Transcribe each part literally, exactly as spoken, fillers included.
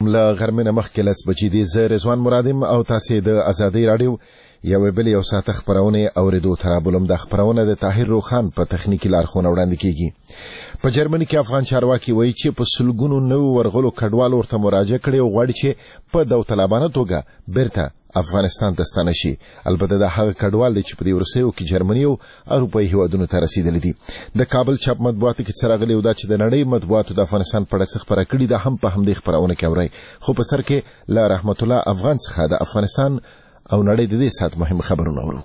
علیکم. له غرمې نه مخکې لس بجې دي. زه رضوان مرادم او تاسې د ازادۍ راډیو یوې بلې یو ساعته خپرونې اورېدو ته رابولم. دا خپرونه د طاهر روخان په تخنیکي لارښوونه وړاندې کېږي. په جرمني کې افغان چارواکي وایي چې په سلګونو نوو ورغلو کډوالو ورته مراجعه کړې او غواړي چې په داوطلبانه توګه بیرته افغانستان ته ستانه شي. البته دا هغه کډوال دي چې په دې وروستیو کې جرمني او اروپایي هیوادونو ته رسیدلي دي. د کابل چاپ مطبوعاتو کې څه راغلي او دا چې د نړۍ مطبوعاتو د افغانستان په اړه څه خپره کړي دا هم په همدې خپرونه کې اورئ. خو په سر کې له رحمت الله افغان څخه د افغانستان او نړۍ د دې ساعت مهم خبرونه اورو.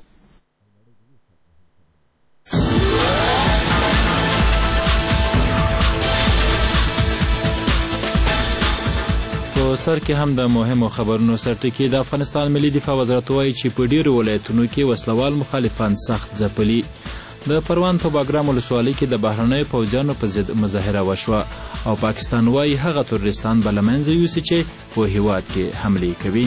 په سر کې هم د مهمو خبرونو سرټکی. د افغانستان ملي دفاع وزارت وایي چې په ډیرو ولایتونو کې وسلوال مخالفان سخت ځپلي. د پروان په باګرام ولسوالۍ کې د بهرنیو پوځیانو په ضد مظاهره وشوه او پاکستان وایي هغه تروریستان به له منځه یوسي چې په هیواد کې حملې کوي.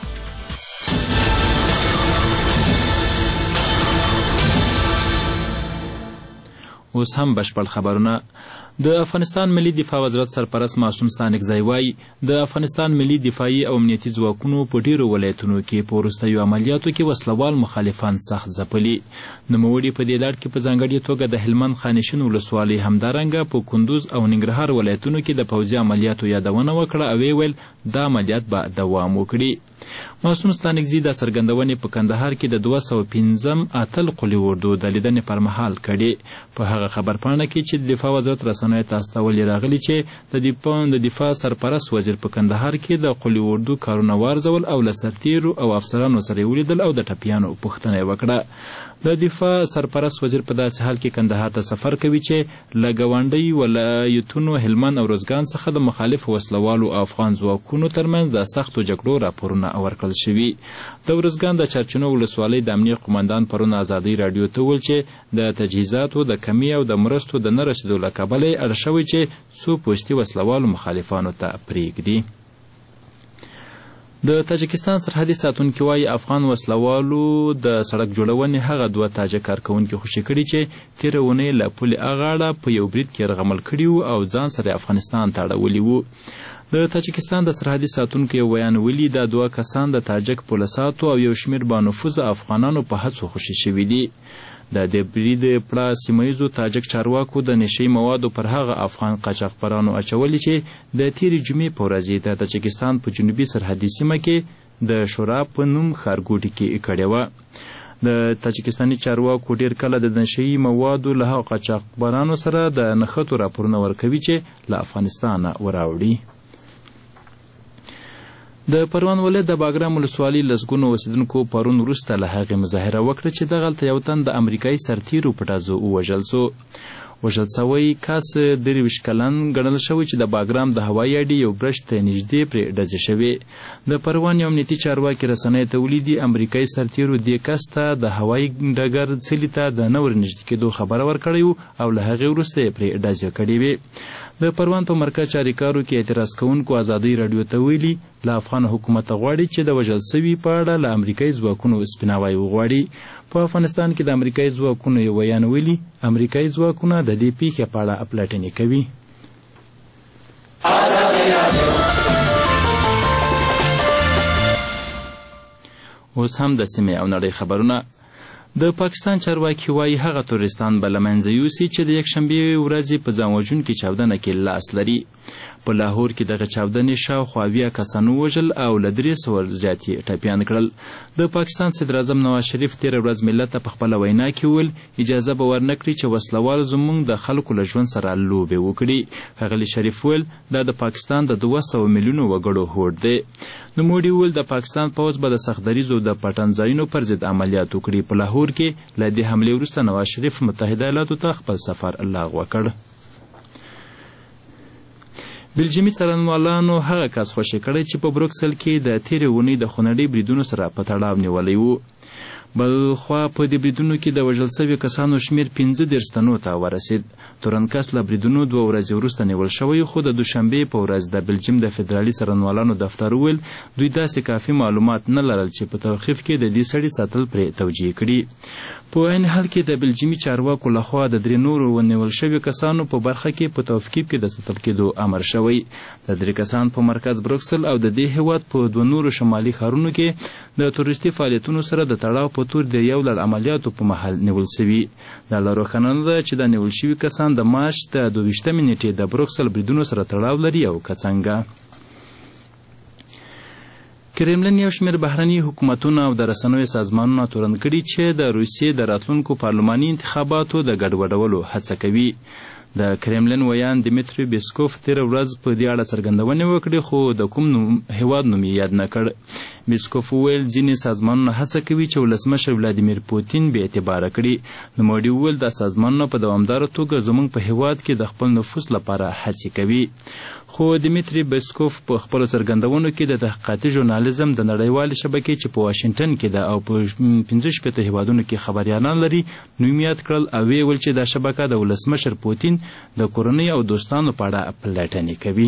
اوس هم بشپړ خبرونه. د افغانستان ملي دفاع وزارت سرپرست معصوم ستانکزی وایي د افغانستان ملي دفاعي او امنیتي ځواکونو په ډیرو ولایتونو کې په وروستیو عملیاتو کې وسلوال مخالفان سخت ځپلي. نوموړي په دې لړ کې په ځانګړې توګه د هلمند خانشین ولسوالۍ همدارنګه په کندوز او ننګرهار ولایتونو کې د پوځي عملیاتو یادونه وکړه او ویل دا عملیات به دوام وکړي. معصوم ستانکزی دا څرګندونې په کندهار کې د دوه سوه پنځم اتل قلي اردو د لیدنې پر مهال کړې. په هغه خبرپاڼه کې چې د دفاع وزارت رسنیو ته استولې راغلي چې د دفاع د دفاع سرپرست وزیر په کندهار کې د قلي اردو کارونه وارزول او له سرتیرو او افسرانو سره ولیدل او د ټپیانو پوښتنه یې وکړه. د دفاع سرپرست وزیر په داسې حال کې کندهار ته سفر کوي چې له ګاونډي ولایتونو هلمند او روزګان څخه د مخالف وسلوالو افغان ځواکونو ترمنځ د سختو جګړو راپورونه ورکړل شوي. د ورزګان د چرچنو ولسوالۍ د امنیه قمندان پرون ازادۍ راډیو ته وویل چې د تجهیزاتو د کمی او د مرستو د نه رسیدو له کبله یې اړ شوی چې څو پوستي وسلوالو مخالفانو ته پرېږدي. د تاجکستان سرحدي ساتونکي وایي افغان وسلوالو د سړک جوړونې هغه دوه تاجک کارکوونکي خوشي کړي چې تېره اونۍ له پولې اغاړه په یو برید کې یرغمل کړي وو او ځان سره افغانستان ته اړولي وو. د تاجکستان د سرحدي ساتونکو یو بیان ویلي دا دوه کسان د تاجک پولیساتو او یو شمېر بانفوذه افغانانو په هڅو خوشي شوي دي. د دې برید پړه سیمه ییزو تاجک چارواکو د نشهیي موادو پر هغه افغان قاچاقبرانو اچولي چې د تېرې جمعې په ورځ د تاجکستان په جنوبي سرحدي سیمه کې د شورا په نوم ښارګوټي کې کړې وه. د تاجکستاني چارواکو ډېر کله د نشهیي موادو له هغو قاچاقبرانو سره د نښتو راپورونه ورکوي چې له افغانستانه وراوړي. د پروان ولایت د باګرام ولسوالۍ لسګونو اوسېدونکو پرون وروسته له هغې مظاهره وکړه چې دغلته یو تن د امریکایي سرتیرو په ډزو ووژل سو. وژل سوی کس درویشت کلن ګڼل شوی چې د باګرام د هوایي اډې یو برج ته نږدې پرې ډزې شوې. د پروان یو امنیتي چارواکي رسنیو ته ولیدي امریکایي سرتیرو دې کس ته د هوایي ډګر څلي ته د نه ورنږدې کېدو خبره ورکړې وه او له هغې وروسته یې پرې ډزې کړې وې. د پروان په مرکز چاریکارو کې اعتراض کوونکو ازادۍ راډیو ته ویلي له افغان حکومت غواړي چې د وژل سوي په اړه له امریکایي ځواکونو سپیناوی وغواړي. په افغانستان کې د امریکایي ځواکونو یو بیان ویلي امریکایي ځواکونه د دې پیښې په اړه اپلټنې کوي. اوس هم د سیمې او نړۍ خبرونه. د پاکستان چارواکي وایي هغه تروریستان به له منځه یوسي چې د یکشنبې ورځې په ځان وژونکې چاودنه کې لاس لري. په لاهور کې دغه چاودنې شاوخوا اویا کسان ووژل او له درې سوه زیات یې ټپیان کړل. د پاکستان صدراعظم نواز شریف تېره ورځ ملت ته په خپله وینا کې وویل اجازه به ورنه کړي چې وسلوال زموږ د خلکو له ژوند سره لوبې وکړي. ښاغلي شریف وویل دا د پاکستان د دوه سوه میلیونو وګړو هوډ دی. نوموړي وویل د پاکستان پوځ به د سختدریزو د پټن ځایونو پر ضد عملیات وکړي. په لاهور کې له دې حملې وروسته نواز شریف متحده ایالاتو ته خپل سفر لغوه کړ. بلجیمي څارنوالانو هغه کس خوشي کړی چې په بروکسل کې د تېرې اونۍ د خونړۍ بریدونو سره په تړاو نیولی و. بل خوا په دې بریدونو کې د وژل شوي کسانو شمیر پنځه دېرش تنو ته ورسید. تورنکس له بریدونو دوه ورځې وروسته نیول شوی، خو د دوشنبې په ورځ د بلجیم د فدرالي څارنوالانو دفتر وویل دوی داسې کافي معلومات نه لرل چې په توقیف کې د دې سړي ساتل پرې توجیه کړي. په عین حال کې د بلجیمي چارواکو لخوا د درې نورو ونیول شوي کسانو په برخه کې په توقیف کې د ساتل کېدو امر شوی. د درې کسان په مرکز بروکسل او د دې هیواد په دوه نورو شمالي ښارونو کې د تورستي فعالیتونو سره د تړاو په تور د یو لړ عملیاتو په مهال نیول شوي. دا لا روښانه نه ده چې د نیول شوي کسان د مارچ د دوه ویشتمې نیټې د بروکسل بریدونو سره تړاو لري او که څنګه. کرملن یو شمېر بهرني حکومتونه او د رسنیو سازمانونه تورن کړي چې د روسیې د راتلونکو پارلماني انتخاباتو د ګډوډولو هڅه کوي. د کرملن ویان دیمیتری بیسکوف تېره ورځ په دې اړه څرګندونې وکړې، خو د کوم هیواد نوم یې یاد نه کړ. بیسکوف وویل ځینې سازمانونه هڅه کوي چې ولسمشر ولادیمیر پوتین بې اعتباره کړي. نوموړي وویل دا سازمانونه په دوامداره توګه زموږ په هیواد کې د خپل نفوذ لپاره هڅې کوي. خو دیمیتری بیسکوف په خپلو څرګندونو کې د تحقیقاتي ژورنالیزم د نړیوالې شبکې چې په واشنګټن کې ده او په پنځه شپېته هیوادونو کې خبریالان لري نوم یاد کړل او ویې ویل چې دا شبکه د ولسمشر پوتین د کورنۍ او دوستانو په اړه پلټنې کوي.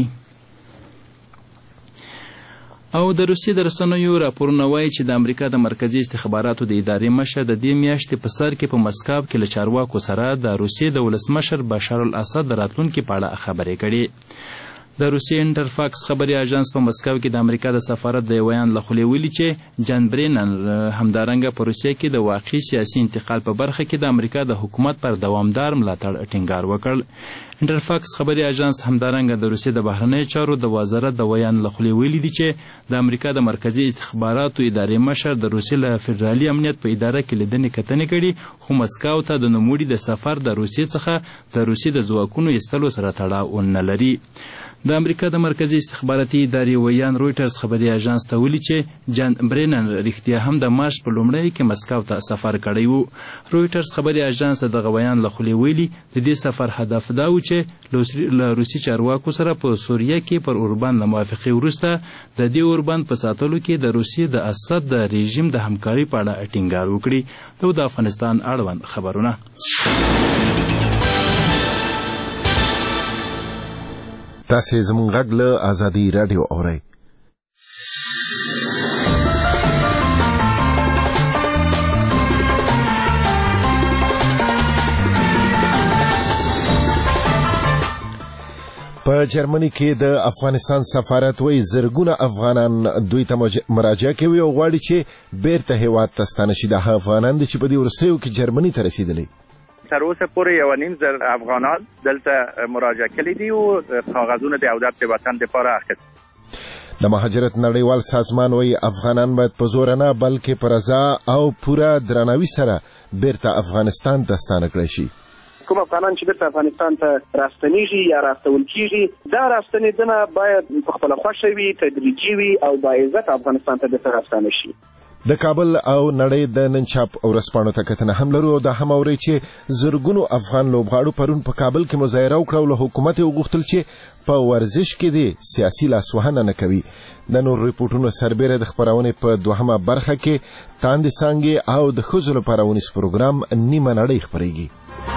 او د روسیې د رسنیو راپورونه وایي چې د امریکا د مرکزي استخباراتو د ادارې مشر د دې میاشتې په سر کې په مسکو کې له چارواکو سره د روسیې د ولسمشر بشار الاسد د راتلونکي په اړه خبرې کړي. د روسیې انټرفاکس خبري اژانس په مسکو کې د امریکا د سفارت د ویان له خولې ویلي چې جان برینن همدارنګه په روسیې کې د واقعي سیاسي انتقال په برخه کې د امریکا د حکومت پر دوامدار ملاتړ ټینګار وکړ. انټرفاکس خبري اژانس همدارنګه د روسیې د بهرنیو چارو د وزارت د ویان له خولې ویلي دي چې د امریکا د مرکزي استخباراتو ادارې مشر د روسیې له فدرالي امنیت په اداره کې لیدنې کتنې کړي، خو مسکو ته د نوموړي د سفر د روسیې څخه د روسیې د ځواکونو ایستلو سره تړاو نه لري. د امریکا د مرکزي استخباراتي ادارې ویان رویټرز خبري اژانس ته ویلي چې جان برینن رښتیا هم د مارچ په لومړۍ کې مسکو ته سفر کړی و. رویټرز خبري اژانس د دغه ویان له خولې ویلي د دې سفر هدف دا و چې له روسي چارواکو سره په سوریه کې پر اوربان له موافقې وروسته د دې اوربان په ساتلو کې د روسیې د اسد د رژیم د همکارۍ په اړه ټینګار وکړي. د افغانستان اړوند خبرونه. تاسې زموږ غږ له ازادي راډیو اورئ. په جرمني کې د افغانستان سفارت وایي زرګونه افغانان دوی ته مراجعه کوي او غواړي چې بیرته هیواد ته ستانه شي. د افغانان چې په دې وروستیو کې جرمني ته رسیدلي تر اوسه پورې یو نیم زر افغانان دلته مراجعه کړي دي او کاغذونه د عودت د وطن لپاره اخیستي. د مهاجرت نړیوال سازمان وایي افغانان باید په زور نه بلکې په رضا او پوره درناوي سره بیرته افغانستان ته ستانه کړي شي. کوم افغانان چې بیرته افغانستان ته راستنیږي یا راستول کیږي دا راستنیدنه باید په خپله خوښه وي، تدریجي وي او باعزت افغانستان ته بیرته راستانه شي. د کابل او نړۍ د نن چاپ ورځپاڼو ته کتنه هم لرو او دا هم اوري چې زرګونو افغان لوبغاړو پرون په کابل کې مظاهره وکړه او له حکومت یې وغوښتل چې په ورزش کې دې سیاسي لاسوهنه نه کوي. د نور ریپورټونو سربیره د خبرونې په دوهمه برخه کې تاندې څانګې او د ښځو لپاره ونیس پروګرام نیمه نړۍ خپرېږي.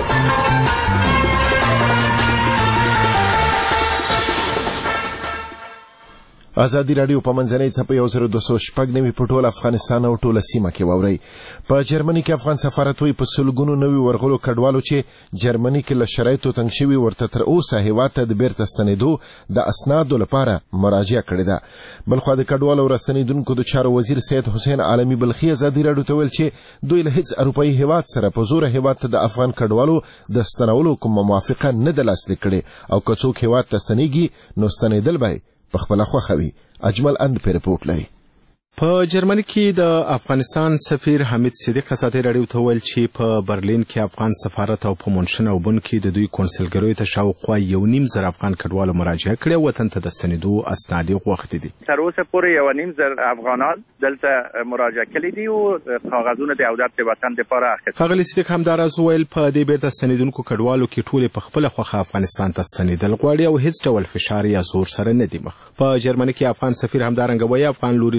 ازادي راډیو په منځنۍ څپه یو زر دوه سوه شپږ نوي په ټول افغانستان او ټوله سیمه کې واورئ. په جرمني کې افغان سفارت وایي په سلګونو نوي ورغلو کډوالو چې جرمني کې له شرایطو تنګ شوي ورته تر اوسه هیواد ته د بیرته ستنېدو د اسنادو لپاره مراجعه کړې ده. بلخوا د کډوالو او راستنېدونکو د چارو وزیر سید حسین عالمي بلخي ازادي راډیو ته ویل چې دوی له هیڅ اروپایي هیواد سره په زوره هیواد ته د افغان کډوالو د ستنولو کومه موافقه نه ده لاسلیک کړې او که څوک هیواد ته ستنېږي نو ستنېدل به په خپله خوښه وي. اجمل اند په رپورټ لري. په جرمني کې د افغانستان سفیر حمید صدیق ازادي راډیو ته ویل چې په برلین کې افغان سفارت او په مونشن او بن کې د دوی کونسلګریو ته شاوخوا یو نیم زر افغان کډوالو مراجعه کړې وطن ته د ستنېدو اسناد یې غوښتي دي. تر اوسه پورې یو نیم زر افغانان دلته مراجعه کړي دي او کاغذونه د عودت د وطن لپاره اخیستي. ښاغلي صدیق همداراز وویل په دې بیرته ستنېدونکو کډوالو کې ټولې په خپله خوښه افغانستان ته ستنېدل غواړي او هیڅ ډول فشار یا زور سره نه دي مخ. په جرمني کې افغان سفیر همدارنګه وایي افغان لوري له جرمني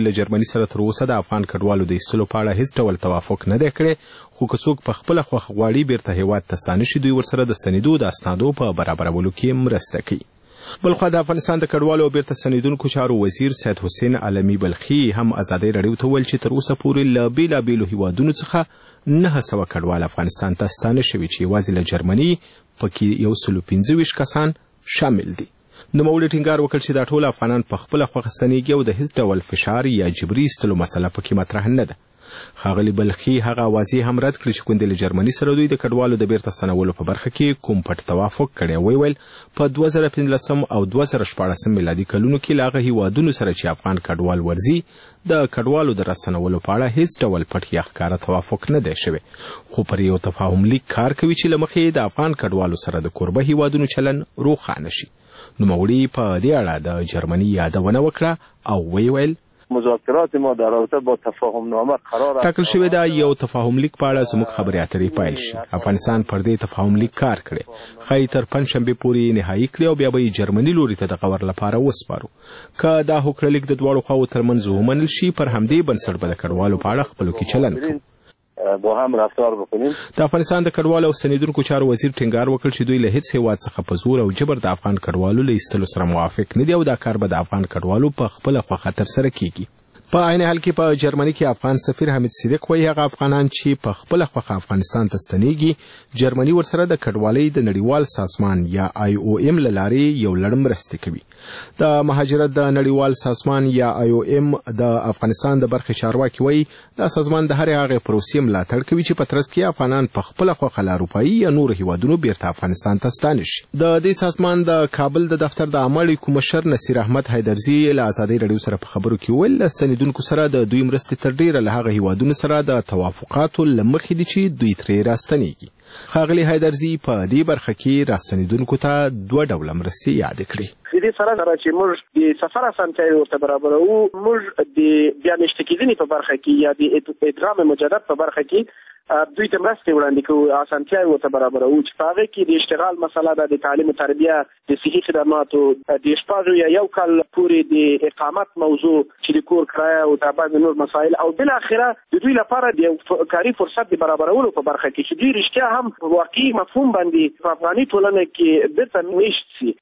سره تر اوسه د افغان کډوالو د ایستلو په اړه هیڅ ډول توافق نه دی کړی، خو که څوک په خپله خوښه غواړي بیرته هیواد ته ستانه شي، دوی ورسره د ستنېدو د اسنادو په برابرولو کې مرسته کوي. بلخوا د افغانستان د کډوالو او بیرته ستنېدونکو چارو وزیر سید حسین علمي بلخي هم ازادۍ راډیو ته وویل چې تر اوسه پورې له بېلابېلو هیوادونو څخه نهه سوه کډوال افغانستان ته ستانه شوي چې یوازې له جرمني پکې یو سلو پنځه ویشت کسان شامل دي. نوموړي ټینګار وکړ چې دا ټول افغانان په خپله خوښه ستنېږي او د هیڅ ډول فشار یا جبري ایستلو مسله پکې مطرح نه ده. ښاغلي بلخي هغه اوازې هم رد کړې چې کوندې له جرمني سره دوی د کډوالو د بیرته ستنولو په برخه کې کوم پټ توافق کړی. ویې ویل په دوه زره پنځلسم او دوه زره شپاړسم میلادي کلونو کې له هغه هیوادونو سره چې افغان کډوال ورځي د کډوالو د راستنولو په اړه هیڅ ډول پټ یا ښکاره توافق نه دی شوی، خو پر یو تفاهم لیک کار کوي چې له مخې د افغان کډوالو سره د کوربه هیوادونو چلن روښانه شي. نوموړي په دې اړه د جرمني یادونه وکړه او ویې ویل مذاکرات ما در رابطه با تفاهم نامه قرار است. ټاکل شوې ده یو تفاهم لیک په اړه زموږ خبرې اترې پیل شي. افغانستان پر دې تفاهم لیک کار کړی، ښایي تر پنجشنبې پورې نهایي کړي او بیا به یې جرمني لوري ته د غور لپاره وسپارو. که دا هوکړه لیک د دواړو خواو ترمنځ ومنل شي، پر همدې بنسټ به د کډوالو په اړه خپلو کې چلن کوو. با هم رفتار بکنیم. د افغانستان د کډوالو او ستنېدونکو چارو وزیر ټینګار وکړ چې دوی له هیڅ هیواد څخه په زور او جبر د افغان کډوالو له ایستلو سره موافق نه دي او دا کار به د افغان کډوالو په خپله خوښه ترسره کیږي. په عین حال کې په جرمني کې افغان سفیر حمید صدیق وایي هغه افغانان چې په خپله خوښه افغانستان ته ستنېږي، جرمني ورسره د کډوالۍ د نړیوال سازمان یا آی او ایم له لارې یو لړ مرستې کوي. د مهاجرت د نړیوال سازمان یا آی او ایم د افغانستان د برخې چارواکي وایي دا سازمان د هرې هغې پروسې ملاتړ کوي چې په ترڅ کې افغانان په خپله خوښه له اروپایي یا نورو هیوادونو بیرته افغانستان ته ستانه شي. د دې سازمان د کابل د دفتر د عامه اړیکو مشر نصیر احمد حیدرزي له ازادۍ راډیو سره په خبرو کې وویل له ستنېدونکو سره د دوی مرستې تر ډیره له هغه هیوادونو سره د توافقاتو له مخې دي چې دوی ترې راستنېږي. ښاغلي حیدرزي په دې برخه کې راستنېدونکو ته دوه ډوله مرستې یادې کړې. د دې سره سره چې موږ د سفر اسانتیاوې ورته برابروو، موږ د بیا نشته کېدنې په برخه کې یا د ادغام مجدد په برخه کې دوی ته مرستې وړاندې کوو، اسانتیاوې ورته برابروو چې په هغې کې د اشتغال مسله ده، د تعلیم و تربیه، د صحي خدماتو، د شپږو یا یو کال پورې د اقامت موضوع چې د کور کرایه او د بعضې نور مسایل، او بالاخره د دوی لپاره د یو کاري فرصت د برابرولو په برخه کې چې دوی رښتیا هم واقعي مفهوم باندې په افغاني ټولنه کې بیرته میشت شي.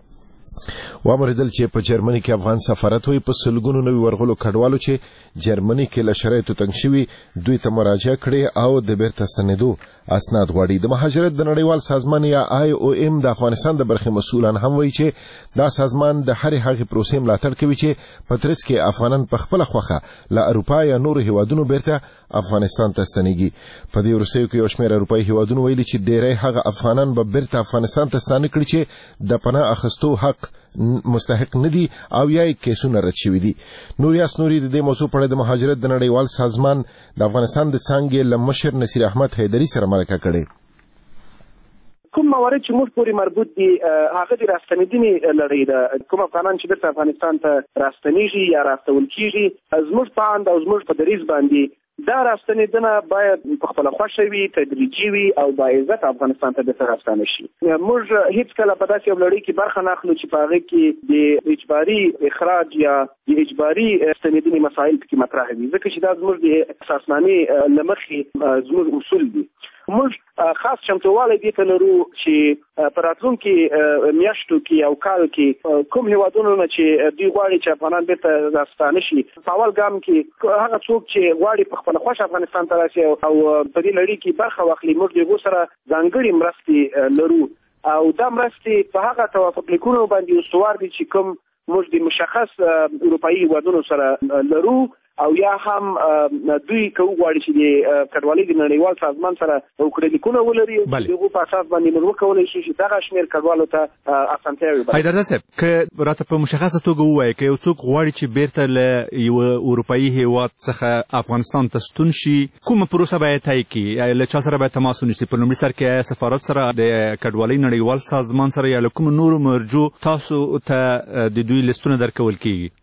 وامریدل چې په جرمني کې افغان سفارت وي په سلګونو نوي ورغلو کډوالو چې جرمني کې له شرایطو تنګ شوي دوی ته مراجعه کړې او د بیرته ستنېدو اسناد غواړي. د مهاجرت د نړیوال سازمان یا آی او ایم د افغانستان د برخې مسؤلان هم وایي چې دا سازمان د هرې هغې پروسې ملاتړ کوي چې په ترڅ کې افغانان په خپله خوښه له اروپا یا نورو هیوادونو بیرته افغانستان ته ستنېږي. په دې وروستیو کې یو شمېر اروپایي هیوادونو ویلي چې ډېری هغه افغانان به بیرته افغانستان ته ستانه کړي چې د پناه اخیستو حق مستحق ندي او یا کیسونه رد شوي دي. نوریاس نوري د دې موضوع په اړه د مهاجرت د نړیوال سازمان د افغانستان د څانګې له مشر نصیر احمد حیدري سره مرکه کړې. کوم موارد چې موږ پورې مربوط دي هغه د راستنېدنې لړۍ ده. کوم افغانان چې بیرته افغانستان ته راستنېږي یا راستول کېږي، زموږ په اند او زموږ په دریځ باندې دا راستنېدنه باید په خپله خوښه وي، تدریجي وي او باعزت افغانستان ته بیرته راستانه شي. موږ هېڅکله په داسې یو لړۍ کې برخه نه اخلو چې په هغې کې د اجباري اخراج یا د اجباري ستنېدنې مسایل پکې مطرح وي، ځکه چې دا زموږ د اساسنامې له مخې زموږ اصول دي. موږ خاص چمتووالی دې ته لرو چې په راتلونکي میاشتو کې او کال کې کوم هیوادونو نه چې دوی غواړي چې افغانان بیرته راستانه شي، په اول ګام کې هغه څوک چې غواړي په خپله خوښه افغانستان ته راشي او په دې لړۍ کې برخه واخلي، موږ د هغو سره ځانګړې مرستې لرو او دا مرستې په هغه توافق لیکونو باندې استوار دي چې کوم موږ د مشخص اروپایي هیوادونو سره لرو او یا هم دوی که وغواړي چې د کډوالۍ د نړیوال سازمان سره وکړه لیکونه ولري، د هغو په اساس باندې موږ وکولی شو چې دغه شمېر کډوالو ته اسانتیاوې برابرې. حیدرزی صاحب، که راته په مشخصه توګه ووایي که یو څوک غواړي چې بیرته له یوه اروپایي هیواد څخه افغانستان ته ستون شي، کومه پروسه باید طی کړي؟ له چا سره باید تماس ونیسي؟ په لومړي سر کې سفارت سره، د کډوالۍ نړیوال سازمان سره، یا له کومو نورو مرجو تاسو ته د دوی لیستونه درکول کېږي؟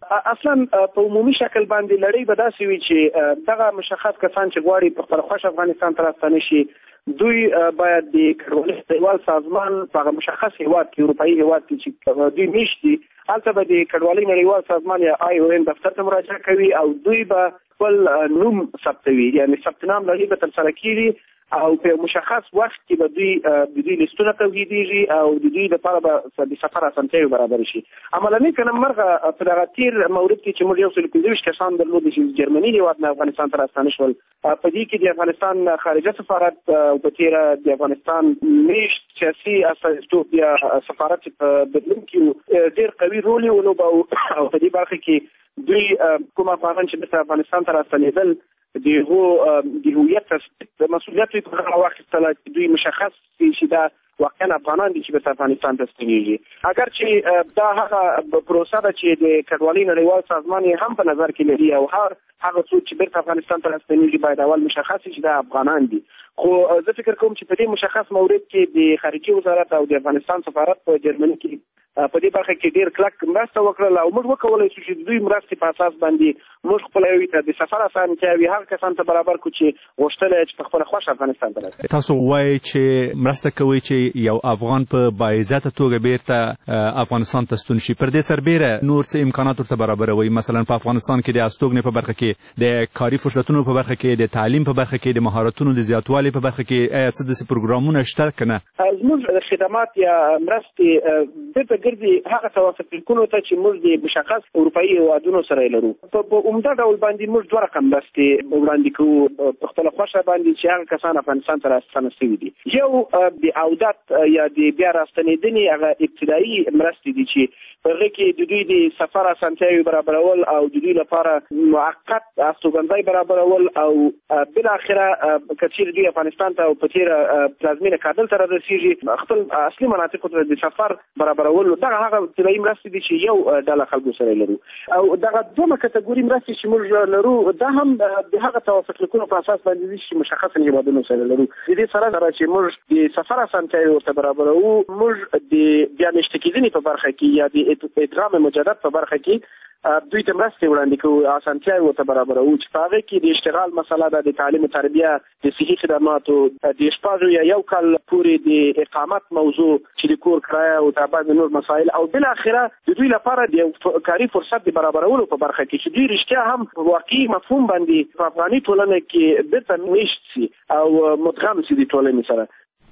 اصلا په عمومي شکل باندې لړۍ به داسې وي چې دغه مشخص کسان چې غواړي په خپل خوښ افغانستان ته راستانه شي دوی باید د کډوالۍ نړیوال سازمان په مشخص هیواد کې اروپایي هیواد کې چې دوی میشت دي هلته به د کډوالۍ نړیوال سازمان یا آی او ام دفتر ته مراجعه کوي او دوی به خپل نوم ثبتوي یعنې ثبت نام لړۍ به ترسره کېږي او په مشخص وخت کې به دوی د دوی لیستونه تولیدېږي او د دوی لپاره به د سفر اسانتیاوې برابرې شي. عملني که نه مرغه په دغه تېر مورد کې چې موږ یو سل پنځه ویشت کسان درلودل چې جرمني هېواد نه افغانستان ته راستانه شول په دې کې د افغانستان خارجه سفارت او په تېره د افغانستان میشت سیاسي استازیتوب یا سفارت په برلین کې ډېر قوي رول یې ولوباوه او په دې برخه کې دوی کوم افغانان چې دلته افغانستان ته راستنېدل د هغو د هویت د مسؤلیت په غاړه واخیستله چې دوی مشخص کړي چې دا واقعا افغانان دي چې په افغانستان ته ستنېږي. اگر چې دا هغه پروسه ده چې د کډوالۍ نړیوال سازمان یې هم په نظر کې لري او هر هغه څوک چې بیرته افغانستان ته راستنېږي باید اول مشخص شي چې دا افغانان دي. خو زه فکر کوم چې په دې مشخص مورد کې د خارجي وزارت او د افغانستان سفارت په جرمني کې په دې برخه کې ډېر کلک مرسته وکړله او موږ وکولی شو چې دوی مرستې په اساس باندې موږ خپله یوې ته د سفر اسانتیاوې هغه کسان ته برابر کړو چې غوښتل یې چې په خپله خوښ افغانستان ته راسي. تاسو وایئ چې مرسته کوئ چې یو افغان په باعزته توګه بیرته افغانستان ته ستون شي. پر دې سربیره نور څه امکانات ورته برابروئ؟ مثلا په افغانستان کې د استوګنې په برخه کې د کاري فرصتونو په برخه کې د تعلیم په برخه کې د مهارتونو د زیاتوالي په برخه کې آیا څه داسې پروګرامونه شته که نه؟ زموږ خدمات یا مرستې بیرته ګرځي هغه توافقلیکونو ته چې موږ د مشخص اروپایي هېوادونو سره یې لرو. په عمده ډول باندې موږ دوه رقم مرستې وړاندې کوو په خپله خوښه باندې چې هغه کسان افغانستان ته راستانه شوي دي. یو د عودت یا د بیا راستنېدنې هغه ابتدایي مرستې دي چې په هغې کې د دوی د سفر اسانتیاوې برابرول او د دوی لپاره موقت استوګنځی برابرول او بالاخره که چیرې دوی افغانستان ته او په تېره پلازمینه کابل ته رارسېږي خپل اصلي مناطقو ته د سفر برابرول دغه هغه ابتدایي مرستې دي چې یو ډله خلکو سره لرو. او دغه دومره کټګوري مرستې چې موږ لرو دا هم د هغه توافقلیکونو په اساس باندې دي چې مشخص هېوادونو سره لرو. د دې سره سره چې موږ د سفر اسانتیاوې ورته برابروو موږ د بیا میشته کېدنې په برخه کې یا د ادغام مجدد په برخه کې دوی ته مرستې وړاندې کوو اسانتیاوې ورته برابروو چې په هغې کې د اشتغال مسله ده د تعلیم و تربیه د صحي خدماتو د شپږو یا یو کال پورې د اقامت موضوع چې د کور کرایه او د بعضې نور مسایل او بالاخره د دوی لپاره د کاري فرصت د برابرولو په برخه کې چې دوی رښتیا هم واقعي مفهوم باندې په افغاني ټولنه کې بیرته میشت سي او مدغم سي د ټولنې سره.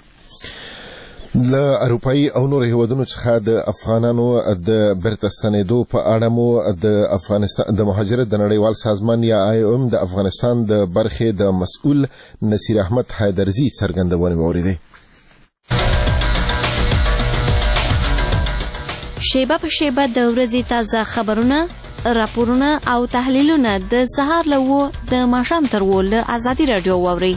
له اروپایي او نور هیوادونو څخه د افغانانو د بیرته ستنېدو په اړه مو د افغانستان د مهاجرت د نړیوال سازمان یا آی او ام د افغانستان د برخې د مسؤل نصیر احمد حیدرزي څرګندونې واورېدې. شیبه په شیبه د ورځې تازه خبرونه، راپورونه او تحلیلونه د سهار له اوو د ماښام تر اوو له ازادي راډیو واورئ.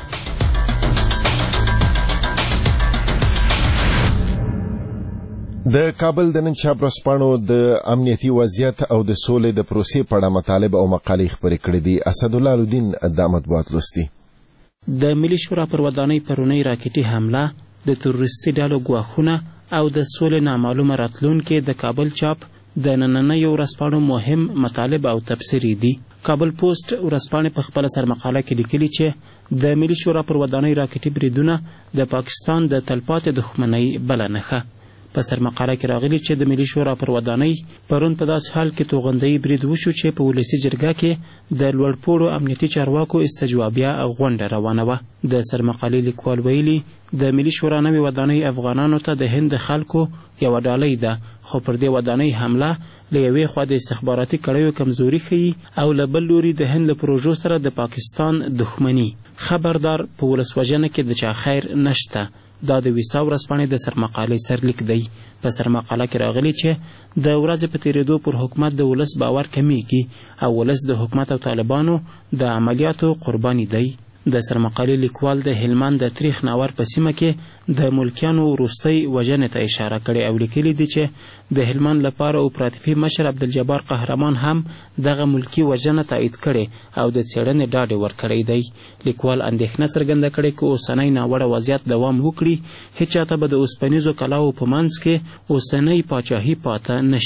د کابل د نن چاپ ورځپاڼو د امنیتي وضعیت او د سولې د پروسې په اړه مطالب او مقالې خپرې کړې دي. اسدالله الدین د مطبوعات لوستي. د ملي شورا پر ودانۍ پرونی راکټي حمله، د تروریستي ډلو ګواښونه او د سولې نامعلومه راتلونکې د کابل چاپ د نننیو ورځپاڼو مهم مطالب او تبصرې دي. کابل پوسټ ورځپاڼې په خپله سرمقاله کې لیکلي چې د ملي شورا پر ودانۍ راکټي بریدونه د پاکستان د تلپاتې دښمنۍ بله نښه. په سرمقاله کې راغلي چې د ملي شورا پر ودانۍ پرون په داسې حال کې توغندۍ برید وشو چې په ولسي جرګه کې د لوړپوړو امنیتي چارواکو استجوابیه غونډه روانه وه. د سرمقالې لیکوال ویلي د ملي شورا نوې ودانۍ افغانانو ته د هند خلکو یوه ډالۍ ده، خو پر دې ودانۍ حمله له یوې خوا د استخباراتي کړیو کمزوري ښیي او له بل لوري د هند له پروژو سره د پاکستان دښمني. خبردار په ولسوژنه کې د چا خیر نشته. دا د ویسا ورځپاڼې د سرمقالې سرلیک دی. په سرمقاله کې راغلي چې د ورځې په تېرېدو پر حکومت د ولس باور کمیږي او ولس د حکومت او طالبانو د عملیاتو قرباني دی. د سرمقالې لیکوال د هلمند د تریخ ناور په سیمه کې د ملکیانو وروستۍ وژنې ته اشاره کړې او لیکلي دي چې د هلمند لپاره اپراتیفي مشر عبدالجبار قهرمان هم دغه ملکي وژنه تایید کړې او د څېړنې ډاډ یې ورکړی دی. لیکوال اندېښنه څرګنده کړې که اوسنی ناوړه وضعیت دوام وکړي هېچا ته به د اوسپنیزو کلاوو په منځ کې اوسنۍ پاچاهي پاته نشي.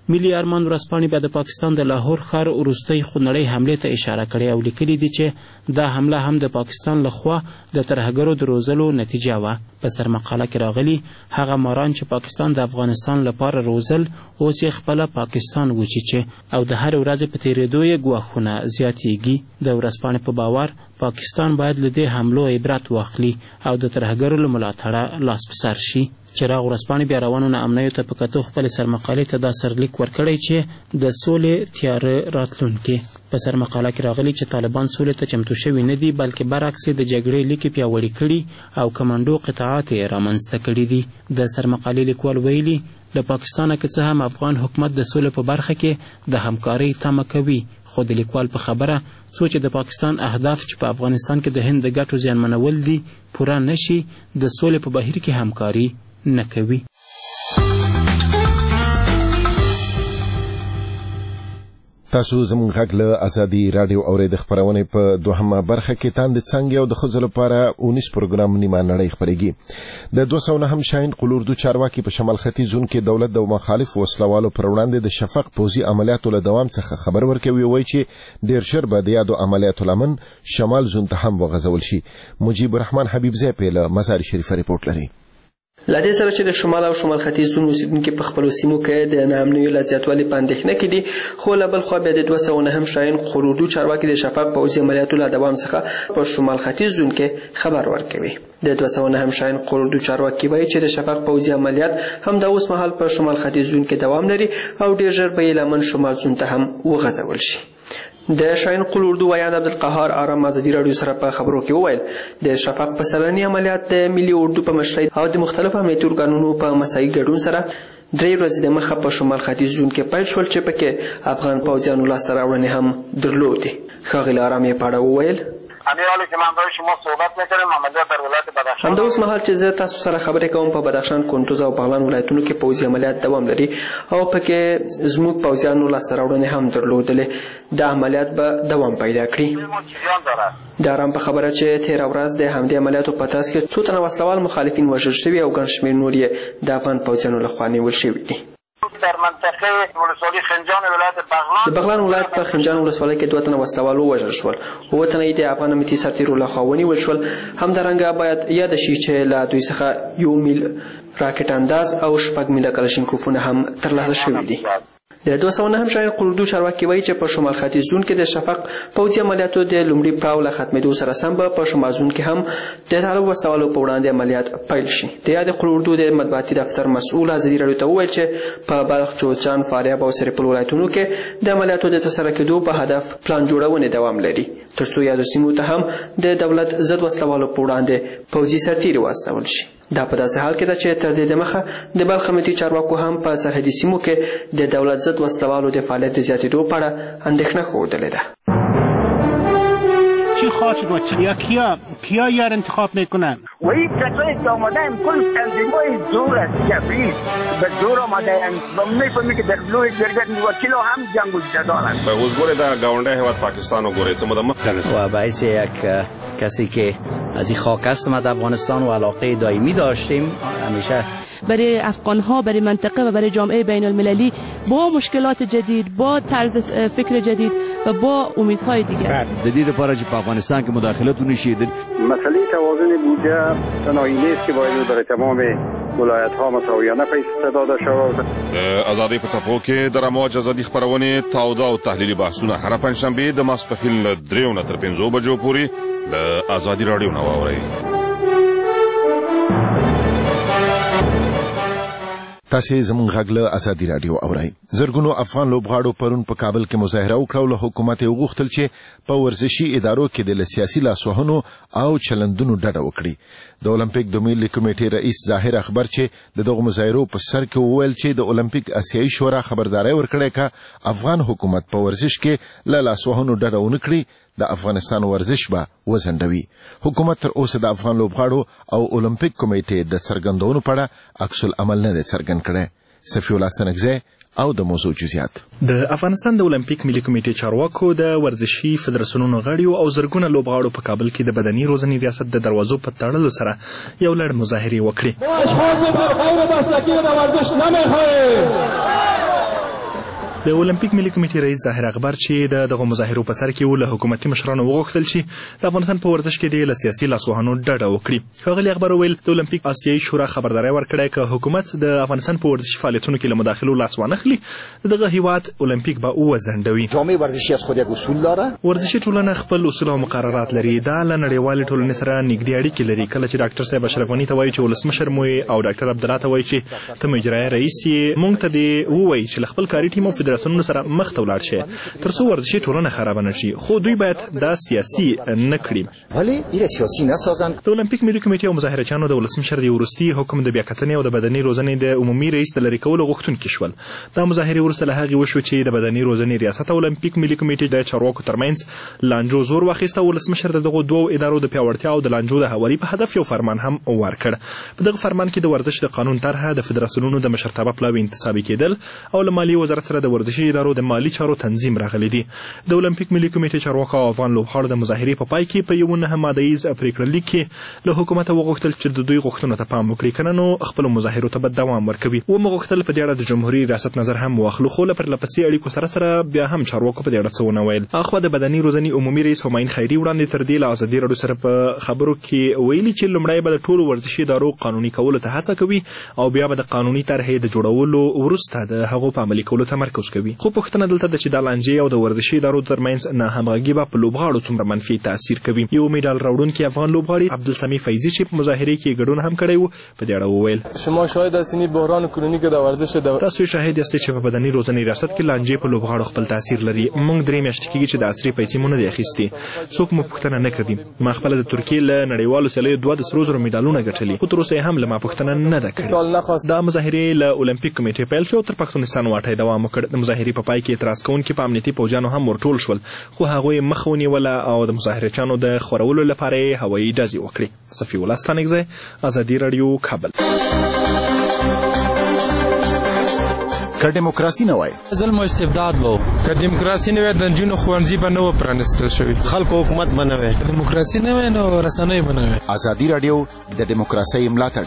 ملي ارمان ورځپاڼې بیا د پاکستان د لاهور ښار وروستۍ خونړۍ حملې ته اشاره کړې او لیکلي دي چې دا حمله هم د پاکستان لخوا د ترهګرو د روزلو نتیجه وه. په سرمقاله کې راغلي هغه ماران چې پاکستان د افغانستان لپاره روزل اوس یې خپله پاکستان وچیچې او د هرې ورځې په تېرېدو یې ګواښونه زیاتیږي. د ورځپاڼې په باور پاکستان باید له دې حملو عبرت واخلي او د ترهګرو له ملاتړه لاس په سر شي. چراغ ورځپاڼې بیا روانو ناامنیو ته په کتو خپلې سرمقالې ته دا سرلیک ورکړی چې د سولې تیاره راتلونکې. په سرمقاله کې راغلي چې طالبان سولې ته چمتو شوي نه دي بلکې برعکس د جګړې لیکې پیاوړي کړي او کمانډو قطعات یې رامنځته کړي دي. د سرمقالې لیکوال ویلي له پاکستانه که څه هم افغان حکومت د سولې په برخه کې د همکارۍ تمه کوي خو د لیکوال په خبره څو چې د پاکستان اهداف چې په افغانستان کې د هند د ګټو زیانمنول دي پوره نشي د سولې په بهیر کې همکاري نه کوي. تاسو زموږ غږ له ازادي راډیو اورېد خپرونې په دوهمه برخه کې تاند څنګه او د ښځو لپاره اونیس پروګرام نیمه نړۍ خپرېږي. د دوه سوه نهم شاهین قلوردو چارواکي په شمال ختیځ زون کې دولت د مخالف وسلوالو پر وړاندې د شفق پوځي عملیاتو له دوام څخه خبر ورکوي وایي چې ډېر ژر به د یادو عملیاتو لمن شمال زون ته هم وغځول شي. مجیب الرحمن حبیبزی پې له مزار شریفه ریپورټ لري. له دې سره چې د شمال او شمال ختیځ زون اوسیدونکي په خپلو سیمو کې د ناامنیو له زیاتوالي په اندېښنه کې دي خو له بل خوا بیا د دوه سوه نهم شاهین قلوردو چارواکي د شفاق پوځي عملیاتو له دوام څخه په شمال ختیځ زون کې خبر ورکوي. د دوه سوه نهم شاهین قلوردو چارواکي وایي چې د شفاق پوځي عملیات هم د اوس مهال په شمال ختیځ زون کې دوام لري او ډېر ژر به یې لمن شمال زون ته هم وغځول شي. د شاهین قلوردو ویان عبدالقهار آرام ازادي راډیو سره په خبرو کې وویل د شفاق په سرني عملیات د ملي اردو په مشرۍ او د مختلفو امنیتي ارګانونو په مساعي ګډون سره درې ورځې د مخه په شمال ختیځ زون کې پیل شول چې پکې افغان پوځیانو لاسته راوړنې هم درلودې. ښاغلي آرام یې په اړه وویل همین حالی که من برای شما صحبت میکنیم عملیات در ولایت بدخشان همدا اوس مهال چې زه تاسو سره خبرې کوم په بدخشان، کندوز او بغلان ولایتونو کې پوځي عملیات دوام لري او پکې زموږ پوځیانو لاسته راوړنې هم درلودلې. دا عملیات به دوام پیدا کړي. د آرام په خبره چې تېره ورځ د همدې عملیاتو په ترڅ کې څو تنه وسلوال مخالفین وژل شوي او ګڼ شمېر نور یې د افغان پوځیانو لخوا نیول شوي دي. در منطقه ولسوالی خنجان ولایت بغلان د بغلان ولایت په خنجان ولسوالۍ کې دوه تنه وسلوال ووژل شول، اووه تنه یې د افغان امنیتي سرتېرو لخوا ونیول شول. همدارنګه باید یاد شي چې له دوی څخه یو میل راکټ انداز او شپږ میله کلشینکوفونه هم ترلاسه شوي دي. د دوه سوه نهم شاهین قلوردو چارواکي وایي چې په شمال ختیځ زون کې د شفق پوځي عملیاتو د لومړي پړاو له ختمېدو سره سم به په شمال زون کې هم د طالب وسلوالو په وړاندې عملیات پیل شي. د یاد قلوردو د مطبوعاتي دفتر مسؤل ازادي راډیو ته وویل چې په بلخ، جوزجان، فاریاب او سرپل ولایتونو کې د عملیاتو د ترسره کېدو په هدف پلان جوړونې دوام لري تر څو یادو سیمو ته هم د دولت ضد وسلوالو په وړاندې پوځي سرتېري واستول شي. دا په داسې حال کې ده چې تر دې دمخه د بلخ امنیتي چارواکو هم په سرحدي سیمو کې د دولت ضد وسلوالو د فعالیت د زیاتېدو په اړه اندېښنه ښودلې ده. چی خواهد شد و یا کیا کیا یار انتخاب میکنن؟ و این کسایی که آمدن کل تنظیمای زور است، جبری به زور آمدن و میفهمی که در بلوی درگت وکیل هم جنگ جدال است. به حضور در گاونده هوت پاکستان و گوره څه مدام و باعث یک کسی که از این خاک هستم از افغانستان و علاقه دائمی داشتیم همیشه برای افغان ها، برای منطقه و برای جامعه بین المللی با مشکلات جدید، با طرز فکر جدید و با امیدهای دیگر. جدید لپاره چې په افغانستان کې مداخلت ونشي. مسئله توازن بودجه تنهایی نیست که باید در تمام ولایت ها مساویانه پیش داده شود. ازادي په څپو کې د رموج ازادي خبرونه تاوده او تحلیلي بحثونه هر پنځشنبه د ماسپښین له دریو نه تر پنځو بجو پورې د ازادي راډیو نه واورئ. تاسې زموږ غږ له ازادي راډیو اورئ. زرګونو افغان لوبغاړو پرون په کابل کې مظاهره وکړه او له حکومت یې وغوښتل چې په ورزشي ادارو کې د سیاسي لاسوهنو او چلندونو ډډه وکړي. د اولمپیک د ملي کمیټې رئیس ظاهر اخبار چې د دغو مظاهرو په سر کې وویل چې د اولمپیک اسیایي شورا خبرداری ورکړې که افغان حکومت په ورزش کې له لاسوهنو ډډه ونه کړي د افغانستان ورزش به وځنډوي. حکومت تر اوسه د افغان لوبغاړو او اولمپیک کمیټې د څرګندونو په اړه عکس العمل نه دی څرګند کړی. صفي الله ستنګزی او د موضوع جزئیات. د افغانستان د اولمپیک ملي کمیټې چارواکو د ورزشي فدراسیونونو غړیو او زرګونه لوبغاړو په کابل کې د بدني روزنې ریاست د دروازو په تړلو سره یو لړ مظاهرې وکړې. اشخاص غیر مسلکی د ورزش نمیخواهیم. د اولمپیک ملي کمیټې رئیس ظاهر اکبر چې د دغه مظاهرو په سر کې و له حکومتي مشرانو وغوښتل چې د افغانستان په ورزش کې د له سیاسي لاسوهنو ډډه وکړي. ښاغلي اکبر وویل د اولمپیک آسیایي شورا خبرداری ورکړی که حکومت د افغانستان په ورزشي فعالیتونو کې له مداخلو لاس وانخلي دغه هیواد اولمپیک به وځنډوي. جامعه ورزشی از خود یک اصول داره. ورزشي ټولنه خپل اصول او مقررات لري. دا له نړیوالې ټولنې سره نږدې اړیکې لري. کله چې ډاکټر صاحب اشرف غني ته وایي چې ولسمشر مو او ډاکټر عبدالله ته وایي چې ته مو اجرایي رئیس یې، موږ ته دې ووایي چې له خپل کاري ټیم او فدراسیونونو سره مخ ته ولاړ شي تر څو ورزشي ټولنه خرابه نه شي، خو دوی باید دا سیاسي نه کړي. ولی ایره سیاسي نه سازن. د اولمپیک ملي کمیټې او مظاهرچیانو د ولسمشر د وروستي حکم د بیاکتنې او د بدني روزنې د عمومي رئیس د لرې کولو غوښتونکي شول. دا مظاهرې وروسته له هغې وشوې چې د بدني روزنې ریاست اولمپیک ملي کمیټې د چارواکو ترمنځ لانجو زور واخیسته. ولسمشر د دغو دوو ادارو د پیاوړتیا او د لانجو د هواري په هدف یو فرمان هم ورکړ. په دغه فرمان کې د ورزش د قانون طرحه د فدراسیونونو د مشرتابه پلاوي انتصابي کېدل او له مالیې وزارت سره د ورزشي ادارو د مالي چارو تنظیم راغلی دی. د اولمپیک ملي کمیټې چارواکو او افغان لوبغاړو د مظاهرې په پای کې په یو نه ماده ییز پریکړه لیک کې له حکومته وغوښتل چې د دوی غوښتنو ته پام وکړي، کنه نو خپلو مظاهرو ته به دوام ورکوي. ومو غوښتل په دې اړه د جمهوري ریاست نظر هم واخلو، خو له پرلهپسې اړیکو سره سره بیا هم چارواکو په دې اړه څه ونه ویل. اخوا د بدني روزنې عمومي رئیس همایون خیري وړاندې تر دې له ازادي راډیو سره په خبرو کې ویلي چې لومړی به د ټولو ورزشي ادارو قانوني کولو ته هڅه کوي او بیا به د قانوني طرحې د جوړولو وروسته د هغو په عملي کولو تمرکز کوي. خو پوښتنه دلته ده چې دا لانجې او د ورزشي ادارو ترمنځ ناهمغږي به په لوبغاړو څومره منفي تاثیر کوي. یو میډال راوړونکی افغان لوبغاړي عبدالسمی فیضي چې په مظاهرې کې ګډون هم کړی و په دې اړه وویل شما شاهد هستین بحران کنونی که در ورزش دو... تاسو شاهد یاستئ چې په بدني روزنې ریاست کې لانجې په لوبغاړو خپل تاثیر لري. موږ درې میاشتې کېږي چې د عصري پیسې مو نه دي اخیستې، څوک مو پوښتنه نه کوي. ما خپله د ترکیې له نړیوالو سیالیو دوه د سرو زرو میډالونه ګټلي، خو تر اوسه یې هم له ما پوښتنه نه ده کړې. دا مظاهرې له اولمپیک کمیټې پیل شو تر پښتونستان واټی دوام وکړ. د مظاهرې په پای کې اعتراض کوونکي په امنیتي پوځیانو هم ورټول شول، خو هغوی مخه ونیوله او د مظاهرچیانو د خورولو لپاره یې هوایي ډزې وکړې. صفي الله ستانکزی، ازادي راډیو، کابل. که دیموکراسي نه وای ظلم او استبداد وو، که دیموکراسي نه وای د نجونو ښوونځي به نه و پرانیستل شوي، خلکو حکومت به نه وای، دیموکراسي نه وای نو رسنۍ به نه وای. ازادي راډیو د دیموکراسۍ ملاتړ.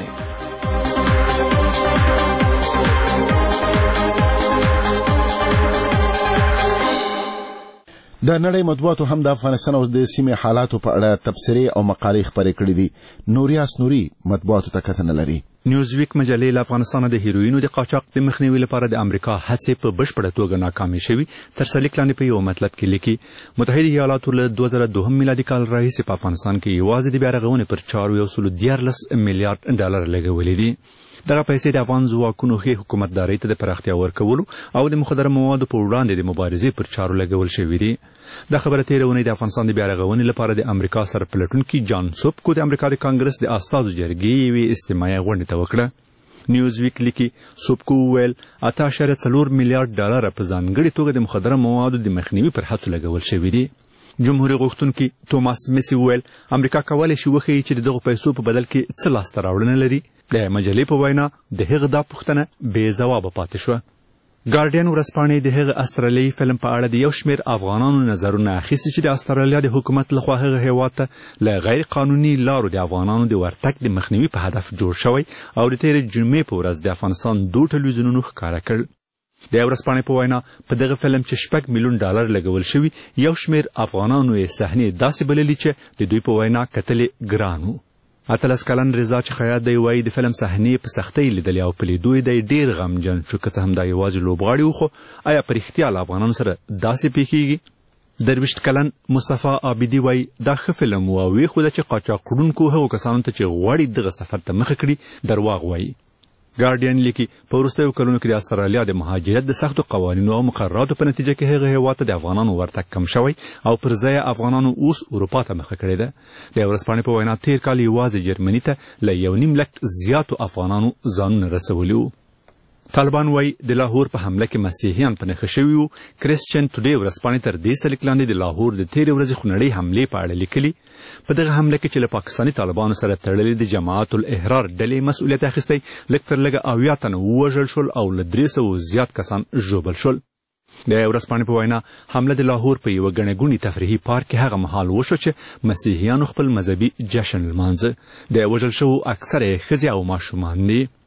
د نړۍ مطبوعاتو هم د افغانستان او د سیمې حالاتو په اړه تبصرې او مقالې خپرې کړې دي. نوریاس نوري مطبوعاتو ته کتنه لري. نیوزویک مجلې له افغانستان د هیروینو د قاچاق د مخنیوي لپاره د امریکا هڅې په بشپړه توګه ناکامې شوي. تر سلیک لاندې په یو مطلب کې لیکي متحده ایالاتو له دوه زره دوهم میلادي کال راهیسې په افغانستان کې یوازې د بیارغونې پر چارو یو سل دیارلس میلیارډ ډالر لګولي دي. دغه پیسې د افغان ځواکونو ښې حکومتدارۍ ته د پراختیا ورکولو او د مخدره موادو په وړاندې د مبارزې پر چارو لګول شوي دي. دا خبره تېره اونۍ د افغانستان د بیارغونې لپاره د امریکا سره پلټونکي جان سوبکو د امریکا د کانګرس د استازو جرګې یوې اجتماعي غونډې ته وکړه. نیوزویک لیکي سوبکو وویل اته اعشاریه څلور میلیارډ ډالر په ځانګړې توګه د مخدره موادو د مخنیوي پر هڅو لګول شوي دي. جمهوریت غوښتونکي توماس میسي وویل امریکا کولی شي وښیي چې د دغو پیسو په بدل کې څه لاسته راوړنه لري. د مجلې په وینا د هغه دا پوښتنه بې ځوابه پاتې شوه. ګارډین ورځپاڼې د هغه استرالیایي فلم په اړه د یو شمېر افغانانو نظرونه اخیستي چې د استرالیا د حکومت لخوا هغه هیواد ته له غیر قانوني لارو د افغانانو د ورتګ د مخنیوي په هدف جوړ شوی او د تېرې جمعې په ورځ د افغانستان دوه ټلویزیونونو ښکاره کړ. د ورځپاڼې په وینا په دغه فلم چې شپږ میلیون ډالر لګول شوي یو شمېر افغانانو یې صحنې داسې بللي چې د دوی په وینا کتلې ګران وو. اتلس کلن رضا چې خیاط دی وایي د فلم صحنې په سختۍ لیدلې او په لیدو یې دی ډېر غمجن شو. که څه هم دا یوازې لوبغاړي وو خو آیا په رښتیا له افغانانو سره داسې پیښیږي؟ درویشت کلن مصطفی عابدي وایي دا ښه فلم و او ویښوده چې قاچاقړونکو هغو کسانو ته چې غواړي دغه سفر ته مخه کړي درواغ وایي. ګارډین لیکي په وروستیو کلونو کې د استرالیا د مهاجرت د سختو قوانینو او مقرراتو په نتیجه کې هغه هېواد ته د افغانانو ورتګ کم شوی او پر ځای افغانانو اوس اروپا ته مخه کړې ده. د ورځپاڼې په وینا تېر کال یوازې جرمني ته له یو نیم لک زیاتو افغانانو ځانونه رسولي وو. طالبان وایي د لاهور په حمله کې مسیحیان په نښه شوي وو. کرسچن ټوډے ورځپاڼې تر دې سلیک لاندې د لاهور د تېرې ورځې خونړۍ حملې په اړه لیکلي. په دغه حمله کې چې له پاکستاني طالبانو سره تړلې د جماعت الاحرار ډلې مسؤلیت اخیستی لږ تر لږه اویا تنه ووژل شول او له درې سوو زیات کسان ژوبل شول. د ورځپاڼې په وینا حمله د لاهور په یوه ګڼه ګوڼې تفریحي پارک کې هغه مهال وشو چې مسیحیانو خپل مذهبي جشن لمانځه. د وژل شوو اکثره یې ښځې او ماشومان دي.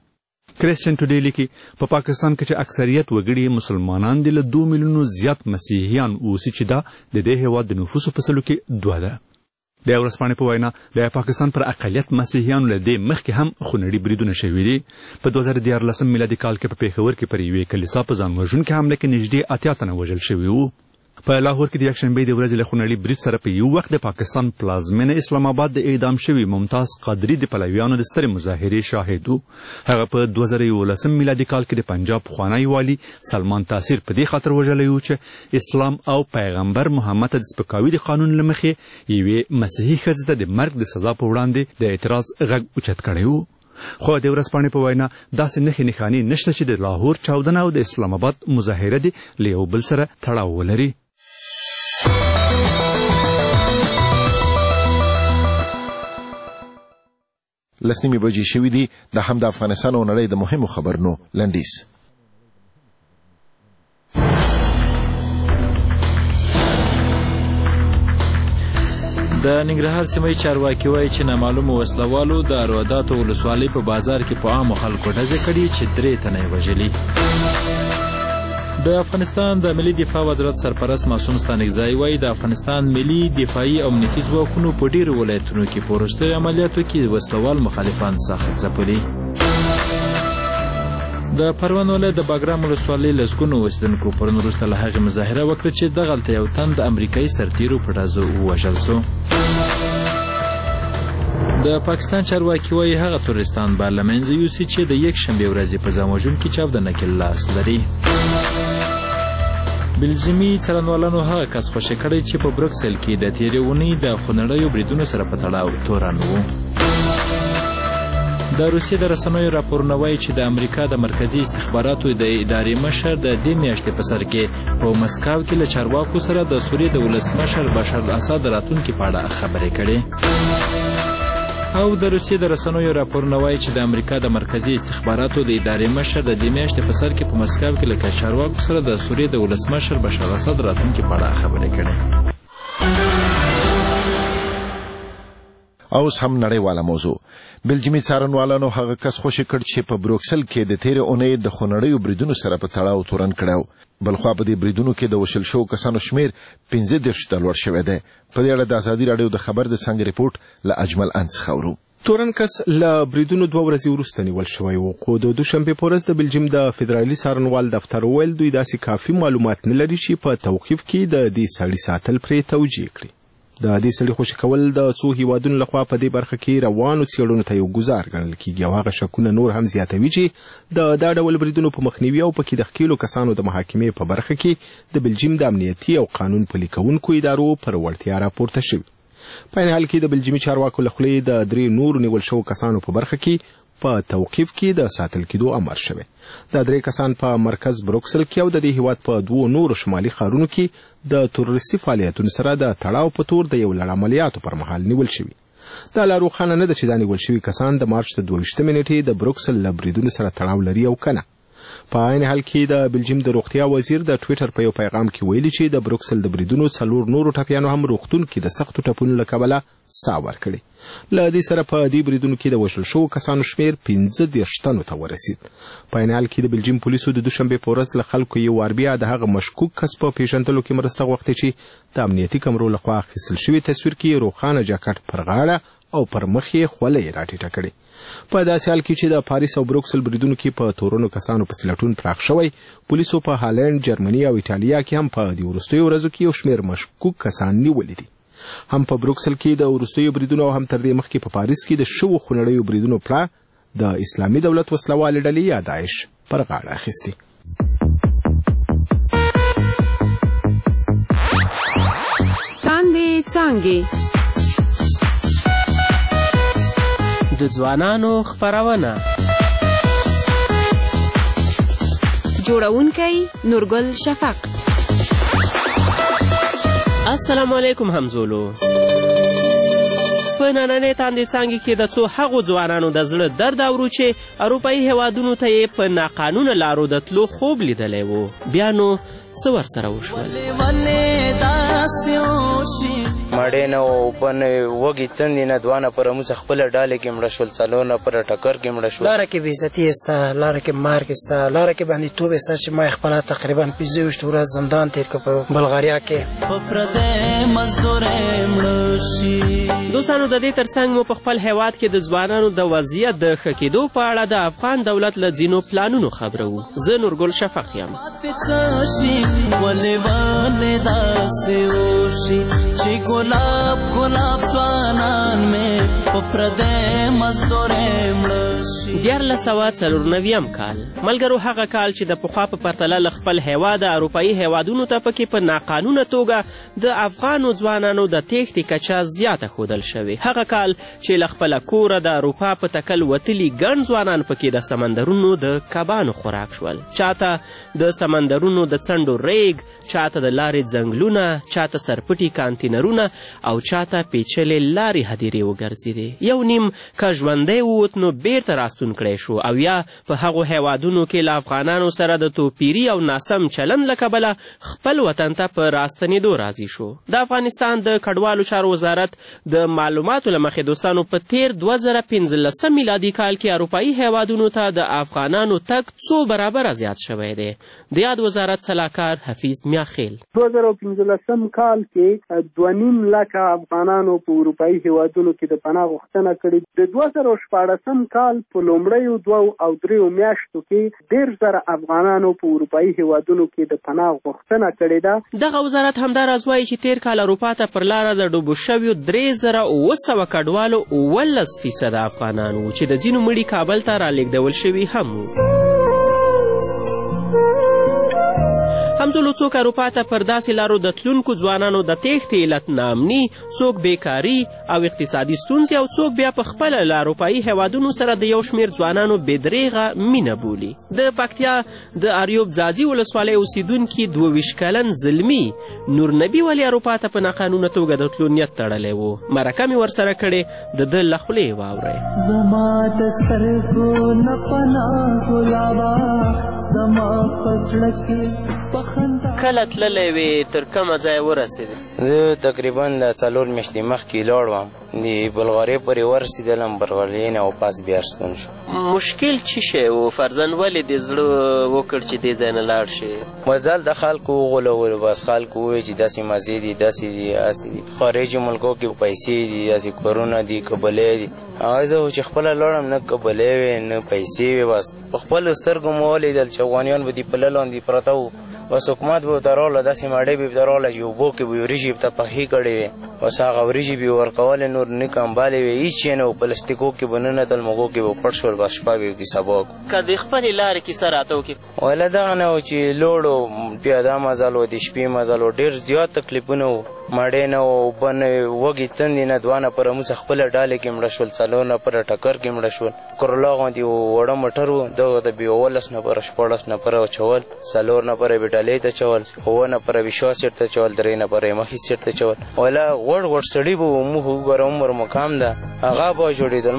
کریسچن ټوډے لیکي په پا پاکستان کې چې اکثریت وګړي مسلمانان دي له دوه میلیونو زیات مسیحیان اوسي چې دا د دې هېواد د نفوسو په سلو کې دوه ده. د ورځپاڼې په وینا د پاکستان پر اقلیت مسیحیانو له دې مخکې هم خونړي بریدونه شوي دي. په دوه زره دیارلسم میلادي کال کې په پېښور کې پر یوې کلیسا په ځان وژونکې حمله کې نږدې اتیا تنه وژل شوي وو. په لاهور کې د یکشنبې د ورځې له خونړي برید سره په یو وخت د پاکستان پلازمینه اسلام آباد د اعدام شوي ممتاز قادري د پلویانو د سترې مظاهرې شاهد و. هغه په دوه زره یولسم میلادي کال کې د پنجاب پخوانی والي سلمان تاثیر په دې خاطر وژلی و چې اسلام او پیغمبر محمد ته د سپکاوي د قانون له مخې یوې مسیحي ښځې ته د مرګ د سزا په وړاندې د اعتراض غږ اوچت کړی و. خو د ورځپاڼې په وینا داسې نښې نښانې نشته چې د لاهور چاودنه او د اسلام آباد مظاهره دې له یو بل سره تړاو ولري. لسنیمې بجې شوي دي. د هم د افغانستان او نړۍ د مهمو خبرونو لنډیز. د ننګرهار سیمې چارواکي وایي چې نامعلومو وسلوالو د اروداتو ولسوالۍ په بازار کې په عامو خلکو ډزې کړي چې درې تنه یې وژلي. د افغانستان د ملي دفاع وزارت سرپرست معصوم ستانکزی وایي د افغانستان ملي دفاعي او امنیتي ځواکونو په ډیرو ولایتونو کې په وروستیو عملیاتو کې وسلوال مخالفان سخت ځپلي. د پروان ولایت د باګرام ولسوالۍ لسګونو اوسېدونکو پرون وروسته له هغې مظاهره وکړه چې دغلته یو تن د امریکایي سرتیرو په ډزو ووژل سو. د پاکستان چارواکي وایي هغه تورستان به له منځه یوسي چې د یکشنبې ورځې په ځان وژونکي چاودنه کې لاس لري. بلجیمي څارنوالانو هغه کس خوشي کړی چې په بروکسل کې د تېرې اونۍ د خونړیو بریدونو سره په تړاو تورن و. د روسیې د رسنیو راپورونه وایي چې د امریکا د مرکزي استخباراتو د ادارې مشر د دې میاشتې په سر کې په مسکو کې له چارواکو سره د سوریې د ولسمشر بشار الاسد د راتلونکي په اړه خبرې کړې. او د روسیې د رسنیو راپورونه وایي چې د امریکا د مرکزي استخباراتو د ادارې مشر د دې میاشتې په سر کې په مسکو کې له چارواکو سره د سوریې د ولسمشر بشار الاسد راتلونکي په اړه خبرې کړې. اوس هم نړیواله موضوع. بلجیمي څارنوالانو هغه کس خوشي کړ چې په بروکسل کې د تیرې اونۍ د خونړیو بریدونو سره په تړاو تورن کړو. بلخوا په دې بریدونو کې د وشل شوو کسانو شمیر پنځه دېرش ته لوړ شوی دی. په دې اړه د ازادي راډیو د خبر د څنګه ریپورټ له اجمل ان څخه اورو. تورن کس له بریدونو دوه ورځې وروسته نیول شوی و، خو د دوشنبې په ورځ د بلجیم د فدرالي څارنوال دفتر وویل دوی داسې کافي معلومات نه لري چې په توقیف کې د دې سړي ساتل پرې توجیه کړي. د دې سړي خوشي کول د څو هیوادونو لخوا په دې برخه کې روانو څېړنو ته یو ګزار ګڼل کېږي او هغه شکونه نور هم زیاتوي چې د دا ډول بریدونو په مخنیوي او پکې د ښکېلو کسانو د محاکمې په برخه کې د بلجیم د امنیتي او قانون پلي کوونکو ادارو پر وړتیا راپورته شوي. په این حال کې د بلجیمي چارواکو له خولې د درې نورو نیول شوو کسانو په برخه کې په توقیف کې د ساتل کېدو امر شوی. دا درې کسان په مرکز بروکسل کې او د دې هیواد په دوو نورو شمالي ښارونو کې د تروریستي فعالیتونو سره د تړاو په تور د یو لړ عملیاتو پر مهال نیول شوي. دا لا روښانه نه ده چې دا نیول شوي کسان د مارچ د دوه ویشتمې نېټې د بروکسل له بریدونو سره تړاو لري او که نه. په عین حال کې د بلجیم د روغتیا وزیر د ټویټر په یو پیغام کې ویلي چې د بروکسل د بریدونو څلور نورو ټپیانو هم روغتون کې د سختو ټپونو له کبله ساه ورکړې. له دې سره په دې بریدونو کې د وژل شوو کسانو شمیر پنځه دېرش تنو ته ورسید. په عین حال کې د بلجیم پولیسو د دوشنبې په ورځ له خلکو یو وار بیا د هغه مشکوک کس په پیژندلو کې مرسته غوښتې چې د امنیتي کمرو لخوا اخیستل شوي تصویر کې روښانه جاکټ پر غاړه او پر مخ یې خولۍ راټیټه کړې. په داسې حال کې چې د پاریس او بروکسل بریدونو کې په تورنو کسانو پسې لټون پراخ شوی، پولیسو په هالند، جرمني او ایټالیا کې هم په دې وروستیو ورځو کې یو شمېر مشکوک کسان نیولي دي. هم په بروکسل کې د وروستیو بریدونو او هم تر دې مخکې په پاریس کې د شوو خونړیو بریدونو پړه د اسلامي دولت وسلوالې ډلې یا داعش پر غاړه اخیستې. څانګې څانګې د ځوانانو خپرونه، جوړونکی نورګل شفق. السلام علیکم همزولو. په نننۍ تاندې څانګې کې د څو هغو ځوانانو د زړه درد اورو چې اروپایي هیوادونو ته یې په ناقانونه لارو د تلو خوب لیدلی و. بیا نو څه ورسره وشول؟ ما مړې نه وه اوبه نه وې وږې تندې نه دوه نفره موږ خپله ډالې کې مړه شول څلور نفره ټکر کې مړه شول لاره کې بېعزتي سته لاره کې مرګ سته لاره کې بندیتوب سته چې ما یې خپله تقریبا پنځه ویشت ورځ زندان تېر کړ په بلغاریا کې دوستانو د دې ترڅنګ مو په خپل هیواد کې د ځوانانو د وضعیت د ښه کېدو په اړه د افغان دولت له ځینو پلانونو خبره وو. زه نورګل شفق یم. دیارلس سوه څلور نویم کال ملګرو هغه کال چې د پخوا په پرتله له خپل هیواده اروپایي هیوادونو ته پکې په ناقانونه توګه د افغانو ځوانانو د تېښتې کچه زیاته ښودل شوې. هغه کال چې له خپله کوره د اروپا په تکل وتلي ګڼ ځوانان پکې د سمندرونو د کبانو خوراک شول. چاته د سمندرونو د څنډو ریګ، چاته د لارې ځنګلونه، چاته سرپټي کانتینرونه او چاته پیچلې لارې هدیرې وګرځېدې. یو نیم که ژوندی ووت نو بیرته راستون کړی شو او یا په هغو هیوادونو کې له افغانانو سره د توپیري او ناسم چلند له کبله خپل وطن ته په راستنېدو راضي شو. د افغانستان د کډوالو چارو وزارت د معلوماتو له مخې دوستانو په تیر دوه زره پنځلسم میلادي کال کې اروپایي هیوادونو ته د افغانانو تګ څو برابره زیات شوی دی. د یاد وزارت سلاکار حفیظ میاخیل دوه زره پنځلسم کال کې دوه نیم لکه افغانانو په اروپایي هیوادونو کې د پناه غوښتنه کړې. د دوه زره شپاړسم کال په لومړیو دوو او دریو میاشتو کې دېرش زره افغانانو په اروپایي هیوادونو کې د پناه غوښتنه کړې ده. دغه وزارت همداراز وایي چې تیر کال اروپا ته پر لاره د ډوبو شویو درې زره اوه سوه کډوالو اوولس فیصده افغانان وو چې د ځینو مړي کابل ته رالېږدول شوي هم وو. همزولو څوک اروپا ته پر داسې لارو د تلونکو ځوانانو د تېښتې علت ناامني، څوک بیکاري او اقتصادي ستونزې او څوک بیا په خپله له اروپایي هیوادونو سره د یو شمېر ځوانانو بېدریغه مینه بولي. د پکتیا د اریوب ځاځي ولسوالۍ اوسیدونکي دوه ویشت کلن زلمي نورنبي ولې اروپا ته په ناقانونه توګه د تلو نیت تړلی و. مرکه مې ورسره کړې، د ده له خولې واورئ. زما د سترګو نه پناه ګلابه زما په زړه کې کله تللی وې تر کومه ځای ورسېدې؟ زه تقریبا د څلور میاشتې مخکې لاړ وم د بلغارۍ پورې ورسېدلم بلغارۍ نه واپس بیا ستون شو. مشکل څه شی و؟ فرضاً ولې دې زړه وکړ چې دې ځای نه لاړ شې؟ بس دلته خلکو وغولولو، بس خلکو وویل چې داسې مزې دي داسې دي هسې دي. خارجو ملکو کې پیسې دي، داسې کورونه دي، کبلې دي. هغه زه چې خپله لاړم نه کبلې وې نه پیسې وې، بس په خپلو سترګو مو ولیدل چې افغانیان به دې پله لاندې پراته وو. بس حکومت به ورته راغله، داسې ماډۍ به ورته راغله چې اوبو کې به یې وریجې ورته پخې کړې وې. بس هغه وریجې به یې ورکولې، نور نه کمبالې وې، هېڅ شی نه و. پلاستیکو کې به ننتل، مږو کې به پټ شول. بس شپه به یې کیسه به وکړو. که د خپلې لارې کیسه راته وکړې؟ ویله دغه نه و چې لوړو پیاده مزل و، د شپې مزل و، ډېر زیات تکلیفونه و. مړې نه وه، اوبه نه وې، وږې تندې نه دوه نفره موږ خپله ډالې کې مړه شول، څلور نفره ټکر کې مړه شول. کرولا غوندې وړه موټر و، دغه ته به اوولس نفره شپاړس نفره اچول، څلور نفره به ډالۍ ته اچول، اووه نفره به شا سیټ ته اچول، درې نفره یې مخې سیټ ته اچول. ویله غوړ غوړ سړي به وو، موږ وګوره عمر مو کم ده، هغه به جوړېدل.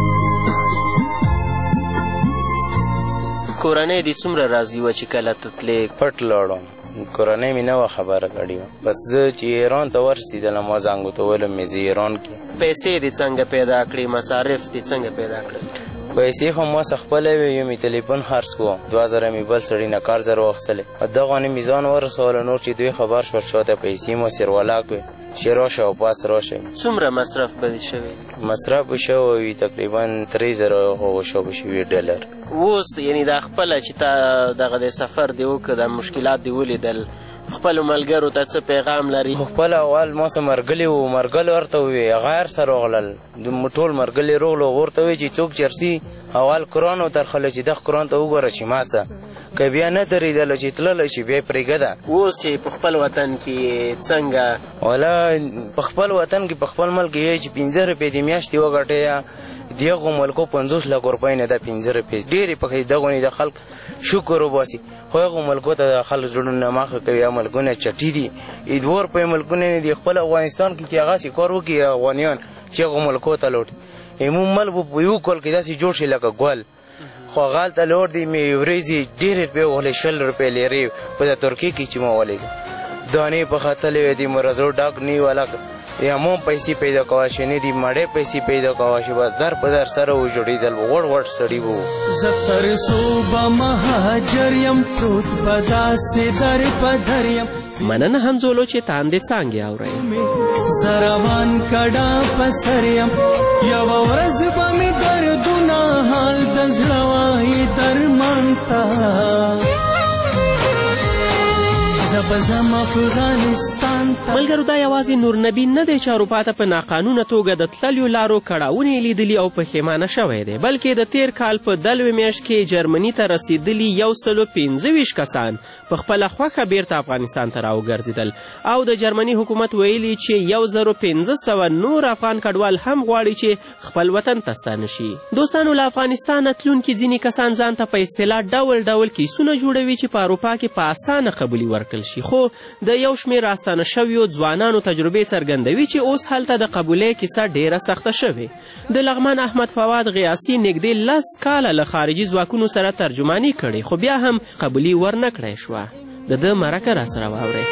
کورنۍ دې څومره راضي وه چې کله ته تلې؟ پټ لاړم، کورنۍ مې نه وه خبره کړې وه. بس زه چې ایران ته ورسېدلم، ما زنګ ورته ویلم مې زه ایران کې. پیسې دې څنګه پیدا کړې؟ مصارف دې څنګه پیدا کړل؟ پیسې خو ما څه خپله وې، یو مې تلیفون خرڅ کړو، دوه زره مې بل سړي نه کار زر واخیستلې. دغه نه مې ځان ورسوله، نور چې دوی خبر شول شاته پیسې مو سیروالا کړې چې راشه او پاس راشه. څومره مصرف به دې شوی؟ مصرف به شوی وي تقریبا درې زره خو شوی شوي ډالر. اوس یعنې دا خپله چې تا دغه د سفر دې وکړه، دا مشکلات دې ولیدل، خپلو ملګرو ته څه پیغام لري؟ خپل اول ما سره مرګلي وو، مرګل ورته وویې، هغه هر څه راغلل، ټول مرګلي روغلو. ورته وویې چې څوک چرسي اول قرآن وترخله چې دغه قرآن ته وګوره چې ما څه که بیا نه درېدله چې تلله چې بیا یې پرېږده. اوس چې په خپل وطن کې څنګه؟ والا په خپل وطن کې په خپل ملک یې چې پنځه روپۍ د میاشتې وګټې د هغو ملکو پنځوس لک روپۍ نه ده پنځه روپۍ ډېرې پکې دغو نه د خلک شکر وباسي. خو هغو ملکو ته د خلک زړونه مخه کوي، هغه ملکونه چټي دي، دوه روپۍ ملکونه نه دي. خپل افغانستان کې چې هغسې کار وکړي افغانیان چې هغو ملکو ته لوټي، عموم ملک به په یو کال کې داسې جوړ شي لکه ګل. خو هغه هلته لوړ دي مې ورېځې ډېرې روپۍ وغلې، شل روپۍ لیرې په د ترکیې کې چې ما ولیدې دانې په ختلې وې دي مرزو ډاک نی والا یا مو پیسې پیدا کوه شي نه دي مړې پیسې پیدا کوه شي بس در په در سره وجوړېدل وړ وړ سړي وو زه تر صوبه مهاجر یم پروت په داسې در په در یم مننه همزولو چې تاندې څانګې اورئ زه روان کډه په سر یم یوه ورځ به مې دردونه حال د زړه وایي درمان ته ملګرو دا یوازې نور نبی نه دی چې اروپا ته په ناقانونه توګه د تللیو لارو کړاوونه یې لیدلي او پښیمانه شوی دی بلکې د تیر کال په دلوې میاشت کې جرمني ته رسېدلي یو سلو پنځه ویشت کسان په خپله خوښه بیرته افغانستان ته راوګرځېدل او د جرمني حکومت ویلي چې یو زرو پنځه سوه نور افغان کډوال هم غواړي چې خپل وطن ته ستانه شي دوستانو له افغانستانه تلونکي ځینې کسان ځان ته په اصطلاح ډول ډول کیسونه جوړوي چې په اروپا کې په اسانه قبولي ورکړل شي خو د یو شمېر راستانه شویو ځوانانو تجربې څرګندوي چې اوس هلته د قبولۍ کیسه ډیره سخته شوې د لغمان احمد فواد غیاسي نږدې لس کاله له خارجي ځواکونو سره ترجماني کړې خو بیا هم قبولي ورنه کړی شوه د ده مرکه راسره واورئ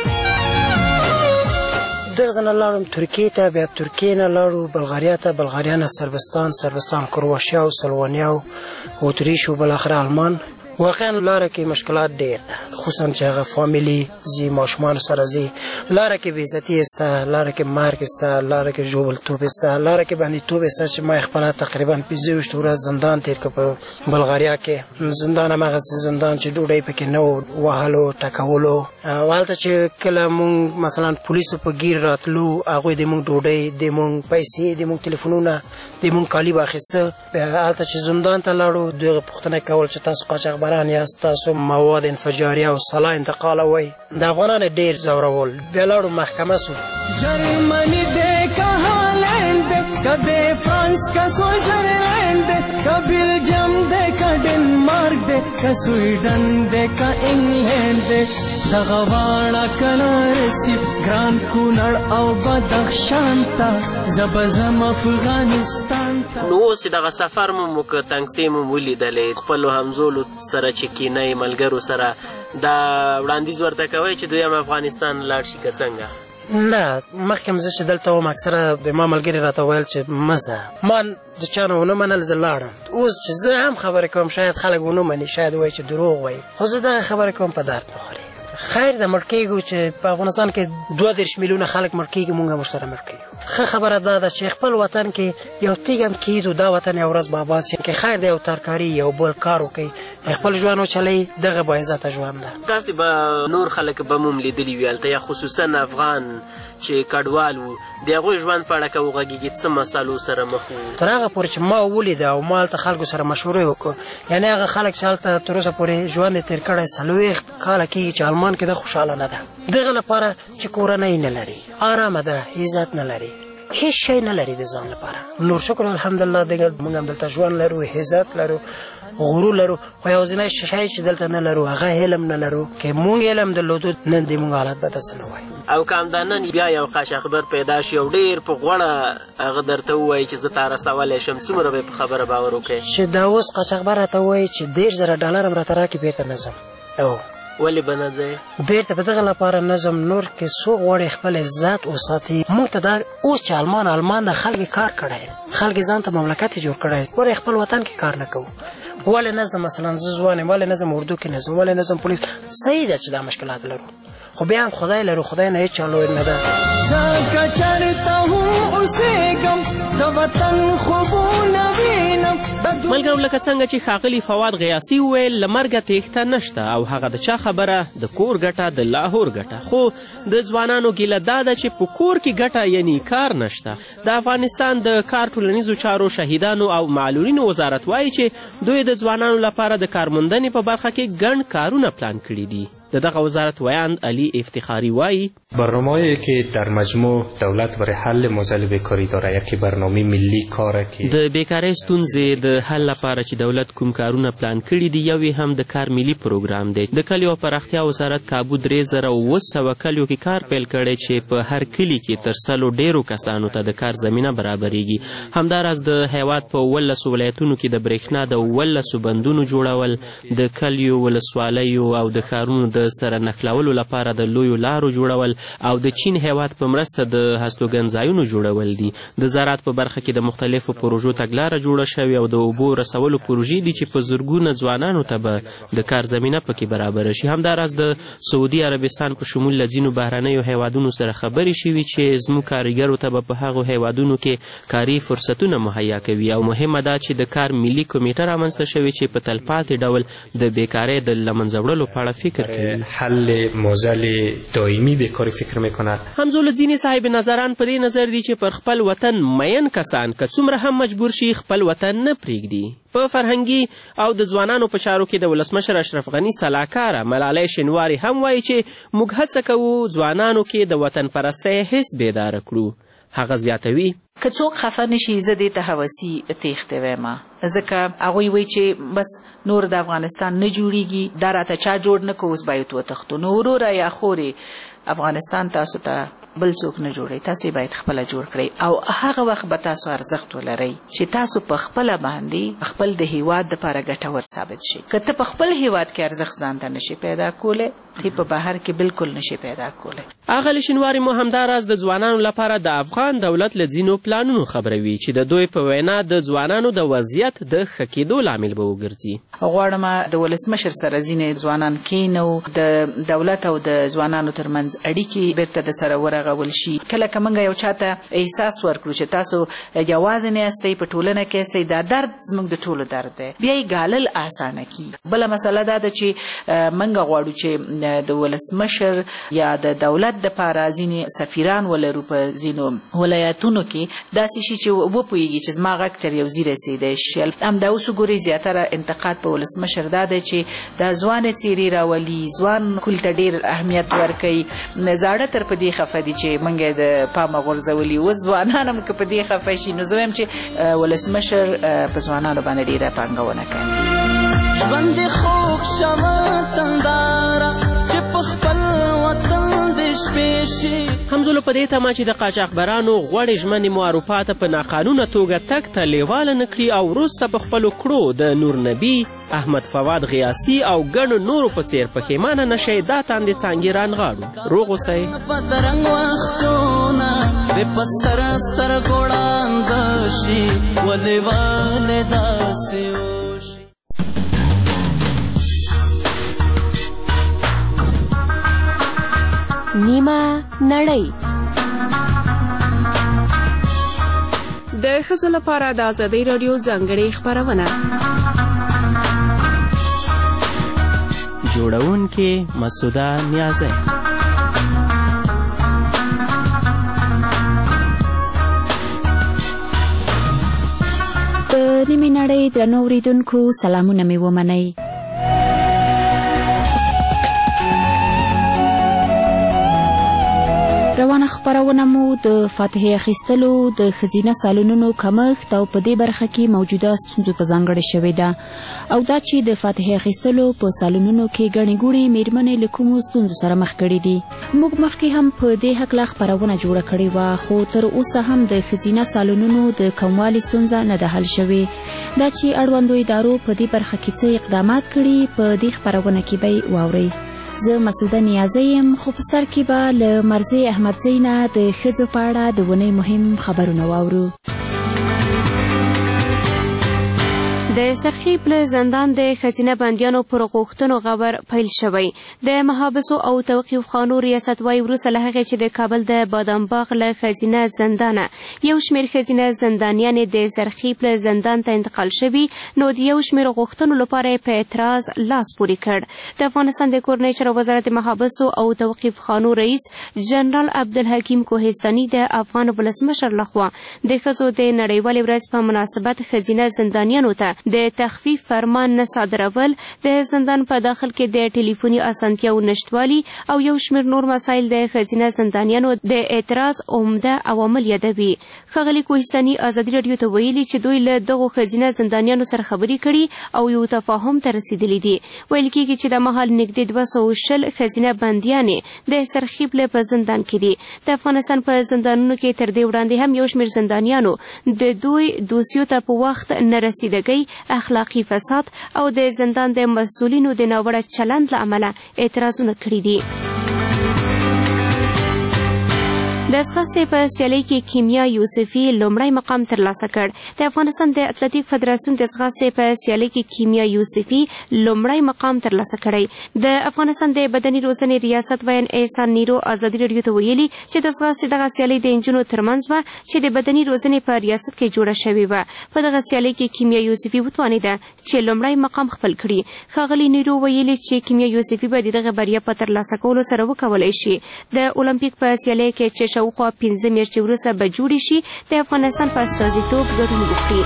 دغه ځای نه لاړم ترکیې ته بیا ترکیې نه لاړو بلغاریا ته بلغاریا نه سربستان سربستان کرواشیا او سلوانیا او اتریش او بالاخره آلمان واقعا لاره کې مشکلات ډېر خصوصا چې هغه فامیلي ځي ماشومانو سره ځي لاره کې بېعزتي سته لاره کې مرګ سته لاره کې ژوبلتوب سته لاره کې بندیتوب سته چې ما خپله تقریبا پنځه ویشت ورځ زندان تېر کړ په بلغاریا کې زندان هماغسې زندان چې ډوډۍ پکې نه و وهلو ټکولو او هلته چې کله مونږ مثلا پولیسو په ګیر راتلو هغوی د مونږ ډوډۍ د مونږ پیسې د مونږ تلیفونونه د مونږ کالي به اخیسته هلته چې زندان ته لاړو دوی هغه پوښتنه کول چې تاسو قاچاقبران یاست تاسو مواد انفجاریه او سلاح انتقالوئ د افغانانو ډېر ځورول بیا لاړو محکمه سو جرمني دی که هالند دی که د فرانس که سویزرلند دی که بلجیم دی که ډنمارک دی که سویډن دی که انګلند دی دغه واړه کله رسي ګران کونړ او بدخشان ته زه به ځم افغانستان ته نو اوس چې دغه سفر مو مو که تنګسې مو ولیدلې خپلو همزولو سره چې کینئ ملګرو سره دا وړاندیز ورته کوئ چې دوی هم افغانستان لاړ شي که څنګه نه مخکې زه چې دلته وم اکثره د ما ملګري راته ویل چې مه ځه ما د چا نه ونه منل زه لاړم اوس چې زه هم خبرې کوم شاید خلک ونه مني شاید وایي چې دروغ وایي خو زه دغه خبرې کوم په درد نه خوري خیر د مړ کېږو چې په افغانستان کې دوه دېرش میلیونه خلک مړ کېږي مونږ هم ورسره مړ کېږو ښه خبره دا ده چې خپل وطن کې یو تیږ هم کېږدو دا وطن یو ورځ به آباد شي که خیر د یو ترکاري یو بل کار وکړي خپل ژوند وچلوي دغه باعزته ژوند ده داسې به نور خلک به مو هم لیدلي وي هلته یا خصوصا افغان چې کډوال وو د هغوی ژوند په اړه که وغږېږي څه مسالو سره مخ وو تر هغه پورې چې ما ولیده او ما هلته خلکو سره مشورې وکړو یعنې هغه خلک چې هلته تر اوسه پورې ژوند یې تېر کړی څلوېښت کاله کېږي چې آلمان کې ده خوشحاله نه ده دغه لپاره چې کورنۍ نه لري آرامه ده عزت نه لري هیڅ شی نه لري د ځان لپاره نور شکر الحمدلله دغه موږ هم دلته ژوند لرو عزت لرو غرور لرو خو یوازینی شی چې دلته نه لرو هغه علم نه لرو که مونږ علم درلودو نن د مونږ حالت به داسې نه وای او که همدا نن بیا یو قاچاقبر پیدا شي او ډېر په غوړه هغه درته ووایي چې زه تا رسولی شم څومره به په خبره باور وکړې چې دا اوس قاچاقبر راته ووایي چې دېرش زره ډالر هم راته راکړي بېرته نه ځم او ولې به نه ځئ بېرته په دغه لپاره نه ځم نور که څوک غواړي خپل عزت وساتي مونږ ته دا اوس چې آلمان آلمان د خلک کار کړی خلک ځان ته مملکت یې جوړ کړی ولې خپل وطن کې کار نه کوو ولې نه ځم مثلا زه ځوان یم ولې نه ځم اردو کې نه ځم ولې نه ځم پولیس صحیح ده چې دا مشکلات لرو خو بیا هم خدای لرو خدای نه هېڅ چا لوی نه ده زه که چېرته هم اوسېږم د وطن خوبونه وینم ملګرو لکه څنګه چې ښاغلي فواد غیاسي وویل له مرګه تېښته نشته او هغه د چا خبره د کور ګټه د لاهور ګټه خو د ځوانانو ګیله دا ده چې په کور کې ګټه یعنی کار نشته د افغانستان د کار ټولنیزو چارو شهیدانو او معلولینو وزارت وایي چې دوی د ځوانانو لپاره د کارموندنې په برخه کې ګڼ کارونه پلان کړي دي د دغه وزارت ویاند علی افتخاری وایي برنامه‌ای که در مجموع دولت برای حل موضوع بیکاری داره یکی برنامه ملی کاره که د بیکارۍ ستونزې د حل لپاره چې دولت کوم کارونه پلان کړي دي یو یې هم د کار ملي پروګرام دی د کلیو پراختیا وزارت کابو درې زره اووه سوه کلیو کې کار پیل کړی چې په هر کلي کې تر سلو ډېرو کسانو ته د کار زمینه برابریږي همداراز د هیواد په اوولسو ولایتونو کې د برېښنا د اوولسو بندونو جوړول د کلیو ولسوالیو او د ښارونو د د سره نښلولو لپاره د لویو لارو جوړول او د چین هیواد په مرسته د هستوګن ځایونو جوړول دي. د زراعت په برخه کې د مختلفو پروژو تګلاره جوړه شوې او د اوبو رسولو پروژې دي چې په زرګونه ځوانانو ته به د کار زمینه پکې برابره شي. همداراز د سعودي عربستان په شمول له ځینو بهرنیو هیوادونو سره خبرې شوي چې زموږ کارګرو ته به په هغو هیوادونو کې کاري فرصتونه مهیا کوي او مهمه ده چې د کار ملي کمیټه رامنځته شوې چې په تلپاتې ډول د بیکارۍ د له منځه وړلو په اړه فکر کوي. حل موزل دائمی بیکاری فکر میکند. همزوله ځینې صاحب نظران په دې نظر دي چې پر خپل وطن مین کسان که څومره هم مجبور شي خپل وطن نه پرېږدي. په فرهنګي او د ځوانانو په چارو کې د ولسمشر اشرف غني سلاکاره ملالۍ شینواري هم وایي چې موږ هڅه کوو ځوانانو کې د وطن پرستۍ حس بیداره کړو. هغه زیاتوي که څوک خفه نشي زه دې ته هوسي تېښتې وایم ځکه هغوی وایي چې بس نور د افغانستان نه جوړیږي دا راته چا جوړ نه کو اوس باید وتښتو. نو وروره یا خورې افغانستان تاسو ته بل څوک نه جوړوي تاسو باید خپله جوړ کړئ او هغه وخت به تاسو ارزښت ولرئ چې تاسو په خپله باندې خپل د هیواد دپاره ګټور ثابت شي. که ته په خپل هیواد کې ارزښت ځان ته نشي پیدا کولی ته په بهر کې بالکل نشي پیدا کولی. اغلې شینواري مو همداراز د ځوانانو لپاره د افغان دولت له ځینو پلانونو خبروي چې د دوی په وینا د ځوانانو د وضعیت د ښه کېدو لامل به وګرځي. غواړم د ولسمشر سره ځینې ځوانان کینو د دولت او د ځوانانو ترمنځ اړیکې بیرته د سره ورغول شي. کله که موږ یو چاته احساس ورکړو چې تاسو یوازې نه یاستئ په ټولنه کې یاستئ دا درد زموږ د ټولو درد دی بیا یې ګالل اسانه کیږي. بله مسله دا ده چې موږ غواړو چې د ولسمشر یا د دولت دپاره ځینې سفیران ولرو په ځینو ولایتونو کې داسې شي چې وپوهېږي چې زما غږ تر یو ځای رسېدی شي. همدا اوس وګورئ زیاتره انتقاد په ولسمشر دا دی چې دا ځوانې څېرې راولي ځوان کل ته ډېر اهمیت ورکوي. زاړه تر په دې خفه دي چې موږ د پامه غورځولي اوس ځوانان هم که په دې خفه شي نو زه وایم چې ولسمشر په ځوانانو باندې ډېره پانګونه کوي. ژوند دې خوږ شوه تنداره چې په خپل وطن دې شپې شي. همزولو په دې تمه چې د قاچاقبرانو غوړې ژمنې مو اروپا ته په ناقانونه توګه تګ ته لیواله نه کړي او وروسته په خپلو کړو د نور نبي احمد فواد غیاسي او ګڼو نورو په څېر پښیمانه نه شئ دا تاندې څانګې رانغاړو. روغ اوسئ. بدرنګ وختونه دې په ستر سترګو ړانده شي ولې ولې داسې وشي. نیمه نړۍ د ښځو لپاره د ازادۍ راډیو ځانګړې خپرونه جوړونکې مسعوده نیازی. د نیمې نړۍ درنو اورېدونکو سلامونه مې ومنئ. روانه خپرونه مو د فاتحې اخیستلو د ښځینه سالونونو کمښت او په دې برخه کې موجوده ستونزو ته ځانګړې شوې ده او دا چې د فاتحې اخیستلو په سالونونو کې ګڼې ګوڼې مېرمنې له کومو ستونزو سره مخ کړي دي. موږ مخکې هم په دې هکله خپرونه جوړه کړې وه خو تر اوسه هم د ښځینه سالونونو د کموالي ستونزه نه ده حل شوې. دا چې اړوندو ادارو په دې برخه کې څه اقدامات کړي په دې خپرونه کې به یې واورئ. زه مسعوده نیازی یم خو په سر کې به له مرضی احمدزۍ نه د ښځو په اړه د اونۍ مهم خبرونه واورو. د سرخیب له زندان د ښځینه بندیانو پر غوښتنو غور پیل شوی. د محابسو او توقیف خانو ریاست وایي وروسته له هغې چې د کابل د بادام باغ له ښځینه زندانه یو شمېر ښځینه زندانیانې د سرخیب له زندان ته انتقال شوي نو د یو شمېر غوښتنو لپاره یې په اعتراض لاس پورې کړ. د افغانستان د کورنۍ چارو وزارت محابسو او توقیف خانو رئیس جنرال عبدالحکیم کوهستاني د افغان ولسمشر لخوا د ښځو د نړیوالې ورځ په مناسبت ښځینه زندانیانو ته د تخفیف فرمان نه صادرول، د زندان په داخل کې د ټلیفوني اسانتیاو نشتوالي او یو شمېر نور مسایل د ښځینه زندانیانو د اعتراض عمده عوامل یادوي. ښاغلي کوهستاني ازادي راډیو ته ویلي چې دوی له دغو ښځینه زندانیانو سره خبرې کړي او یو تفاهم ته رسېدلي دي. ویل کېږي چې د مهال نږدې دوه سوه شل ښځینه بندیانې د سرخیب له په زندان کې دي. د افغانستان په زندانونو کې تر دې وړاندې هم یو شمېر زندانیانو د دوی دوسیو ته په وخت نه رسیدګۍ اخلاقي فساد او د زندان د مسؤلینو د ناوړه چلند له امله اعتراضونه کړي دي. د ځغاستې په سیالۍ کې کیمیا یوسفي لومړی مقام ترلاسه کړ. د افغانستان د اتلتیک فدراسیون د ځغاستې په سیالۍ کې کیمیا یوسفي لومړی مقام ترلاسه کړی. د افغانستان د بدني روزنې ریاست وین احسان نیرو ازادي راډیو ته ویلي چې د ځغاستې دغه سیالۍ د نجونو ترمنځ وه چې د بدني روزنې په ریاست کې جوړه شوې وه. په دغه سیالۍ کې کیمیا یوسفي وتوانېده چې لومړی مقام خپل کړي. ښاغلي نیرو ویلي چې کیمیا یوسفي به د دغه بریا په ترلاسه کولو سره وکولی شي. د اولمپیک په سیالۍ کې چې شاوخوا پنځه میاشتې وروسته به جوړې شي د افغانستان په استازیتوب ګډون وکړي.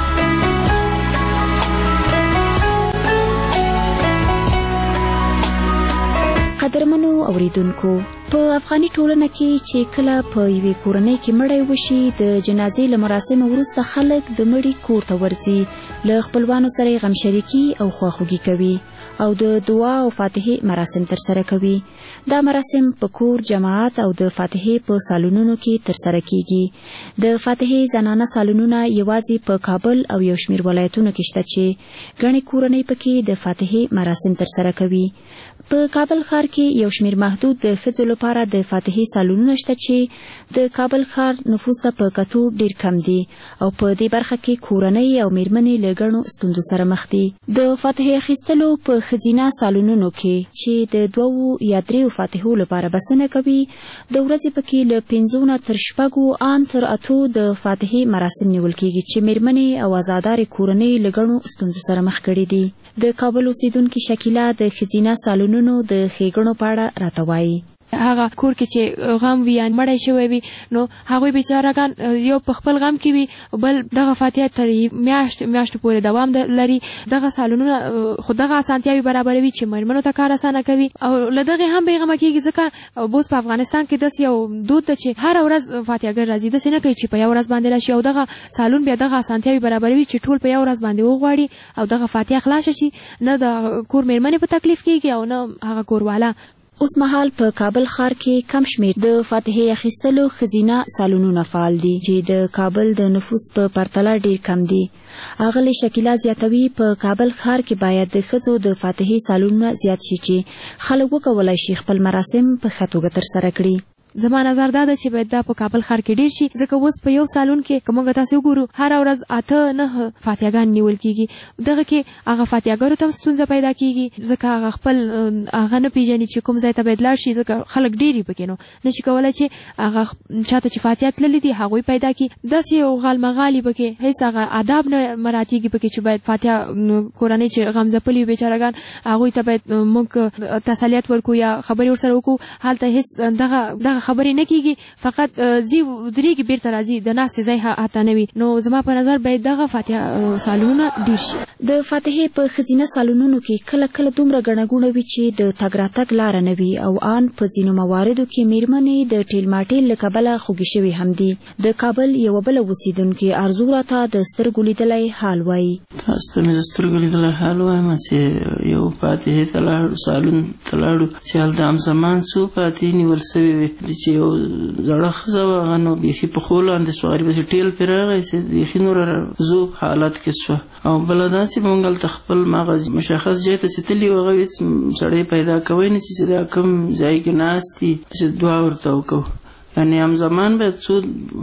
قدرمنو اوریدونکو، په افغاني ټولنه کې چې کله په یوې کورنۍ کې مړی وشي د جنازې له مراسمو وروسته خلک د مړي کور ته ورځي، له خپلوانو سره یې غمشریکي او خواخوږي کوي او د دعا او فاتحې مراسم ترسره کوي. دا مراسم په کور، جماعت او د فاتحې په سالونونو کې ترسره کیږي. د فاتحې زنانه سالونونه یوازې په کابل او یو شمېر ولایتونو کې شته چې ګڼې کورنۍ پکې د فاتحې مراسم ترسره کوي. په کابل ښار کې یو شمېر محدود د ښځو لپاره د فاتحې سالونونه شته چې د کابل ښار نفوس ته په کتو ډېر کم دي او په دې برخه کې کورنۍ او میرمنې له ګڼو ستونزو سره مخ دي. د فاتحې اخیستلو په ښځینه سالونونو کې چې د دوو یا دریو فاتحو لپاره بسنه کوي، د ورځې پکې له پنځو نه تر شپږو ان تر اتو د فاتحې مراسم نیول کیږي چې میرمنې او ازادارې کورنۍ له ګڼو ستونزو سره مخ کړي دي. د کابل اوسیدونکې شکیله د ښځینه سالونونو د ښېګڼو په اړه راته وایي. هغه کور کې چې غم وي یا مړی شوی وي نو هغوی بیچارهګان یو په خپل غم کې وي، بل دغه فاتحه تر میاشت میاشتو پورې دوام لري. دغه سالونونه خو دغه اسانتیاوې برابروي چې میرمنو ته کار اسانه کوي او له دغې هم بېغمه کېږي، ځکه اوس په افغانستان کې داسې یو دود ده چې هره ورځ فاتحهګر راځي، داسې نه کوي چې په یو ورځ باندې راشي او دغه سالون بیا دغه اسانتیاوې برابروي چې ټول په یو ورځ باندې وغواړي او دغه فاتحه خلاصه شي. نه د کور میرمنې په تکلیف کېږي او نه هغه کورواله. اوس مهال په کابل ښار کې کم شمېر د فاتحې اخیستلو ښځینه سالونونه فعال دي چې د کابل د نفوس په پرتله ډېر کم دي. اغلې شکیله زیاتوي په کابل ښار کې باید د ښځو د فاتحې سالونونه زیات شي چې خلک وکولی شي خپل مراسم په ښه توګه ترسره کړي. زما نظر دا ده چې باید دا په کابل ښار کې ډېر شي، ځکه اوس په یو سالون کې که موږ تاسې وګورو هره ورځ اته نه فاتحهګان نیول کېږي. دغه کې هغه فاتحهګرو ته هم ستونزه پیدا کېږي ځکه هغه خپل هغه نه پېژني چې کوم ځای ته باید لاړ شي، ځکه خلک ډېر یې پکې نو نه شي کولی چې هغه چاته چې فاتحه تللي دي هغوی پیدا کړي. داسې یو غالمغال یې پکې هېڅ هغه آداب نه مراتېږي پکې چې باید فاتحه کورنۍ چې غمځپلي وي بیچارهګان هغوی ته باید موږ تسلیت ورکړو یا خبرې ورسره وکړو. هلته هېڅ دغه دغه خبرې نه کېږي، فقط ځي درېږي بېرته راځي، د ناستې ځای هلته نه وي. نو زما په نظر باید دغه فاتحه سالونونه ډېر شي. د فاتحې په ښځینه سالونونو کې کله کله دومره ګڼه ګوڼه وي چې د تګ راتګ لاره نه وي او ان په ځینو مواردو کې میرمنې د ټیل ماټیل له کبله خوږې شوې هم دي. د کابل یوه بله اوسیدونکې ارزو راته د سترګو لیدلی حال وایي. تاسو ته مې د سترګو لیدلی حال وایم چې یو فاتحې ته لاړو، سالون ته لاړو چې هلته هم زمان څو فاتحې نیول سوې وې چې یو زړه ښځه وه هغه نو بیخي پښو لاندې سوه، پسې ټیل پرې راغی چې بیخي نوره ذوب حالت کې سوه. او بله دا چې مونږ هلته خپل مغز مشخص ځای ته چې تللي وو هغه هېڅ سړی پیدا کوی نه شي چې دا کوم ځای کې ناست دي چې دعا ورته وکړو. یعنې همزمان باید څو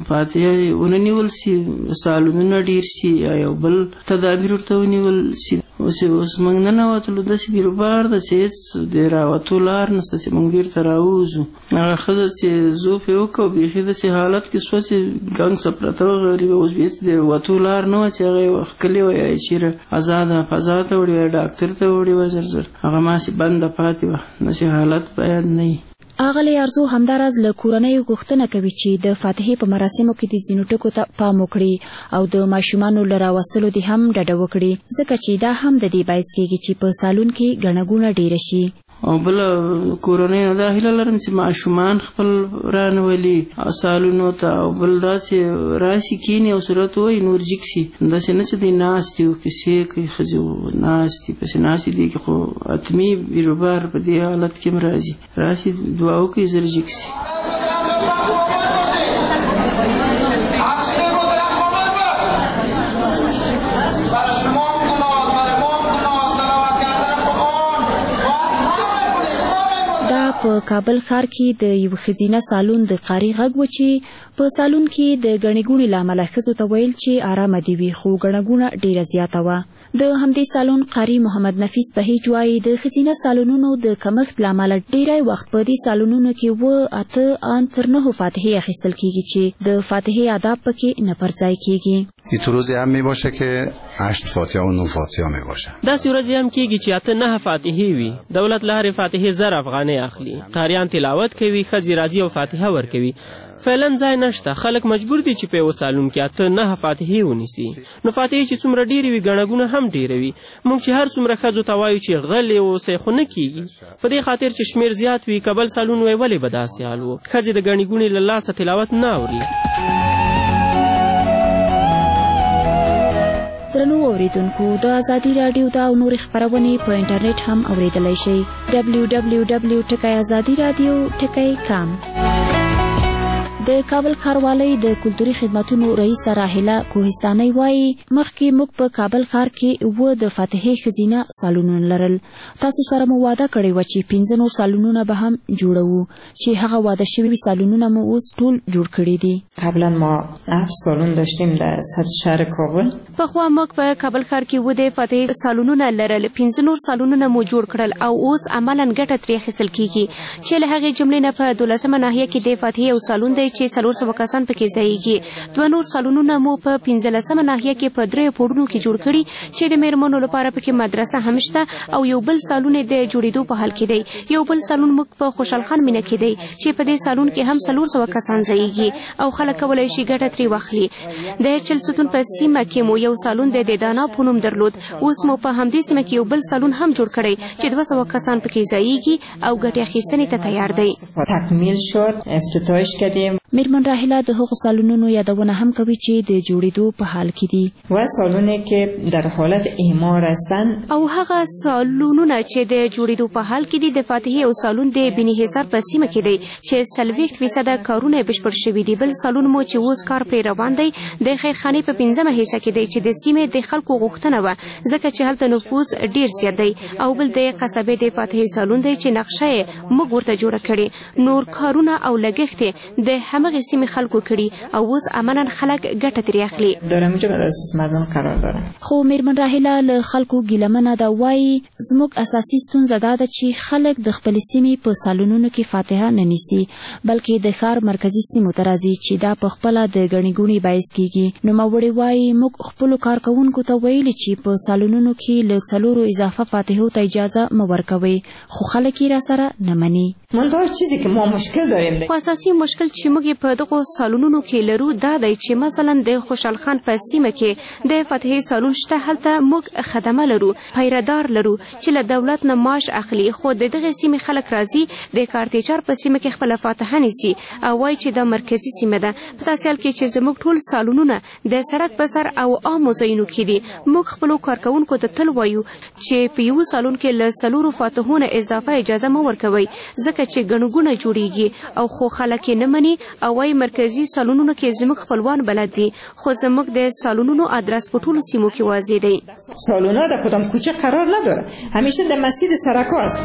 فاتحه ونه نیول سي، سالونونه ډېر سي یا یو بل تدابیر ورته ونیول سي. اوس اوس موږ ننوتلو داسې بیروبار ده چې هېڅ د راوتو لار نشته چې موږ بېرته راووځو. هغه ښځه چې زوپ یې وکړو بیخي داسې حالت کې سوه چې ګنګ څه پرته وه غریبه، اوس هېڅ د وتو لار نه وه چې هغه یې وښکلې وه یا یې چېرې ازاده فضا ته وړې وه، ډاکټر ته وړې وه زر زر، هغه ماسې بنده پاتې وه. داسې حالت باید نه وي. اغلې ارزو همداراز له کورنیو غوښتنه کوي چې د فاتحې په مراسمو کې د ځینو ټکو ته پام وکړي او د ماشومانو له راوستلو دې هم ډډه وکړي، ځکه چې دا هم د دې باعث کېږي چې په سالون کې ګڼه ګوڼه ډېره شي. او بله کورنۍ نه دا هیله لرم چې ماشومان خپل رانولي سالونو ته، او بل دا چې راسي کیني او صورت وایي نور جګ سي، داسې نه چې دی ناست دي او کیسې کوي ښځې ناست دي پسې ناستې دي کې خو حتمي بیروبار په دې حالت کې هم راځي، راسي دعا وکړي زر جګ سي. په کابل ښار کې د یو ښځینه سالون د قاري غږ و چې په سالون کې د ګڼې ګوڼې له امله ښځو ته ویل چې ارامه دې وي، خو ګڼه ګوڼه ډېره زیاته وه. د همدې سالون قاري محمد نفیس بهیج وایي د ښځینه سالونونو د کمښت له امله ډېری وخت په دې سالونونو کې اوه اته ان تر نهو فاتحې اخیستل کیږي چې د فاتحې آداب پکې نه پر ځای کیږي. این تو روزی هم می باشه که هشت فاتحه و نه فاتحه می باشه. داسې ورځې هم کیږي چې اته نه فاتحې وي. دولت له هرې فاتحې زر افغانۍ اخلي. قاریان تلاوت کوي، ښځې راځي او فاتحه ورکوي. فعلا ځای نشته، خلک مجبور دي چې په یو سالون کې اته نه فاتحې ونیسي. نو فاتحې چې څومره ډېرې وي ګڼه ګوڼه هم ډېره وي. موږ چې هر څومره ښځو ته وایو چې غلې اوسئ خو نه کیږي، په دې خاطر چې شمېر زیات وي. کابل سالون وی ولې به داسې حال و؟ ښځې د ګڼې ګوڼې له لاسه تلاوت نه اوري. درنو اوریدونکو، د ازادي راډیو دا او نورې خپرونې په انټرنیټ هم اوریدلی شئ. ډبلیو ډبلیو ډبلیو ټکی ازادي راډیو ټکی کام. د کابل ښاروالۍ د کلتوري خدماتو رئیسه راحله کوهستانۍ وایي مخکې موږ په کابل ښار کې اووه د فاتحې ښځینه سالونونه لرل. تاسو سره مو واده کړی وه چې پنځه نور سالونونه به هم جوړوو، چې هغه واده شوي سالونونه مو اوس ټول جوړ کړي دي. قبلا ما هفت سالون داشتیم در سطح شهر کابل. پخوا موږ په کابل ښار کې اووه د فاتحې سالونونه لرل، پنځه نور سالونونه مو جوړ کړل او اوس عملاً ګټه ترې اخیستل کیږي، چې له هغې جملې نه په دولسمه ناحیه کې د فاتحې یو سالون دی چې څلور سوه کسان پکې ځایږي. دوه نور سالونونه مو په پنځلسمه ناحیه کې په دریو پوړونو کې جوړ کړي چې د میرمنو لپاره پکې مدرسه هم شته او یو بل سالون د جوړېدو په حال کې دی. یو بل سالون موږ په خوشحال خان مینه کې دی چې په دې سالون کې هم څلور سوه کسان ځایږي او خلک کولی شي ګټه ترې واخلي. د چلستون په سیمه کې مو یو سالون د دانا په نوم درلود، اوس مو په همدې سیمه کې یو بل سالون هم جوړ کړی چې دوه سوه کسان پکې ځایږي او ګټې اخیستنې ته تیار دی. تکمیل شد، افتتاحش کردیم. میرمن راحله د هغو سالونونو یادونه هم کوي چې د جوړېدو په حال کې دي. و سالونی که در حالت اعمار هستند او هغه سالونونه چې د جوړېدو په حال کې دي د فاتحې او سالون د بني حصار په سیمه کې دی چې څلوېښت فیصده کارونه بشپړ شوي دي. بل سالون مو چې اوس کار پرې روان دی د خیرخانې په پنځمه حصه کې دی چې د سیمې د خلکو غوښتنه وه ځکه چې هلته نفوس ډېر زیات دی. او بل د قصبې د فاتحې سالون دی چې نقشه یې موږ ورته جوړه کړې. نور کارونه او لګښت د همغې سیمې خلکو کړي او اوس عملاً خلک ګټه ترې اخلي. دارم اینجا بعد از مردم قرار دارم. خو میرمن راحله له خلکو ګیلمنه ده، وایي زموږ اساسي ستونزه دا ده چې خلک د خپلې سیمې په سالونونو کې فاتحه نه نیسي بلکې د ښار مرکزي سیمو ته راځي چې دا په خپله د ګڼې ګوڼې باعث کیږي. نوموړې وایي موږ خپلو کارکوونکو ته ویلي چې په سالونونو کې له څلورو اضافه فاتحو ته اجازه مه ورکوئ، خو خلک یې راسره نه مني. منتها چیزی که ما مشکل داریم خو اساسي مشکل چې موږ په دغو سالونونو کې لرو دا دی چې مثلا د خوشحال خان په سیمه کې د فتحې سالون شته، هلته موږ خدمه لرو، پیردار لرو چې له دولت نه معاش اخلي، خو د دغه سیمې خلک راځي د کارتیچار په سیمه کې خپله فاتحه نیسي او وایي چې دا مرکزي سیمه ده. په داسې حال کې چې زموږ ټول سالونونه د سړک په سر او عامو ځایونو کې دي، موږ خپلو کارکوونکو ته تل وایو چې په یو سالون کې له څلورو فاتحو نه اضافه اجازه مه ورکوئ ځکه چې ګڼه ګوڼه جوړیږي او خو خلک یې نه مني او وایي مرکزي سالونونو کې زموږ خپلوان بلد دي، خو زموږ د سالونونو آدرس په ټولو سیمو کې واضح دی. سالونا در کدام کوچه قرار نداره، همیشه در مسیر سرکاست.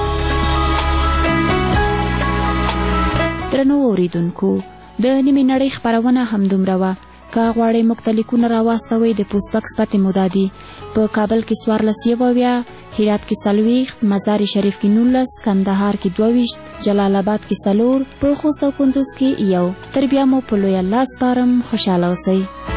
درنو اوریدونکو، د نیمې نړۍ خپرونه همدومره وه. که غواړئ موږ ته لیکونه راواستوئ د پوسټ بکس پتې مو دا دي: په کابل کې څوارلس یو اویا، هرات کې څلوېښت، مزار شریف کې نولس، کندهار کې دوه ویشت، جلال آباد کې څلور، په خوست او کندوز کې یو. تر بیا مو په لوی الله سپارم، خوشحاله اوسئ.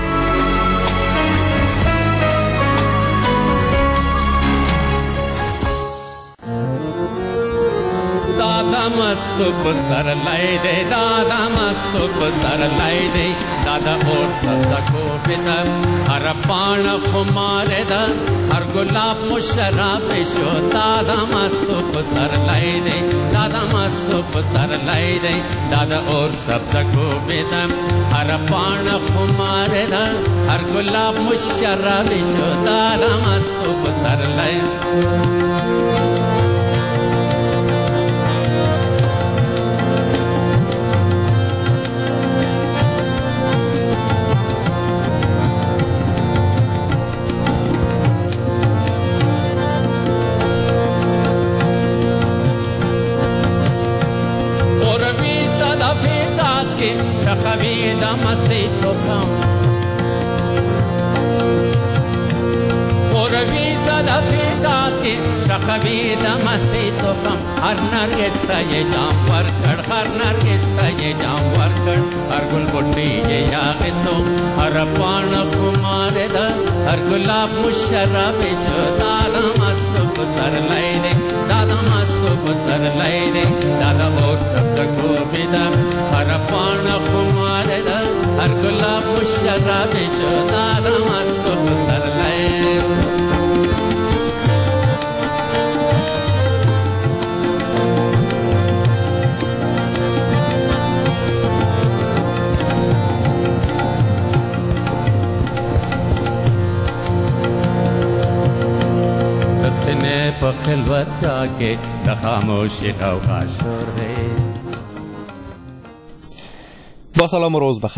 दादा मस्त सर लाई दे, दादा मस्त सर लाई दे, दादा और सदा को बिदा हर पान खुमारे दा हर गुलाब मुशराब शो, दादा मस्त सर लाई दे, दादा मस्त सर लाई दे, दादा और सदा को बिदा हर पान खुमारे दा हर गुलाब मुशराब शो, दादा मस्त सर लाई. دمستی تو کم قروی زلفی داسی شخوی دمستی تو کم هر نرگس تا یہ جام ورکڑ ہر نرگس تا یہ جام ورکڑ ہر گل بٹی یہ یاغسو ہر پان خمار دا ہر گلاب مشرب شو دادا مستو بزر لائے دے دادا مستو بزر لائے دے دادا اور سب کو بیدا ہر پان خمار دا ہر گلاب مشرب شو دادا مستو بزر لائے دے په خلوت کې د خاموشی غوغا شور دی. با سلام و روز بخیر.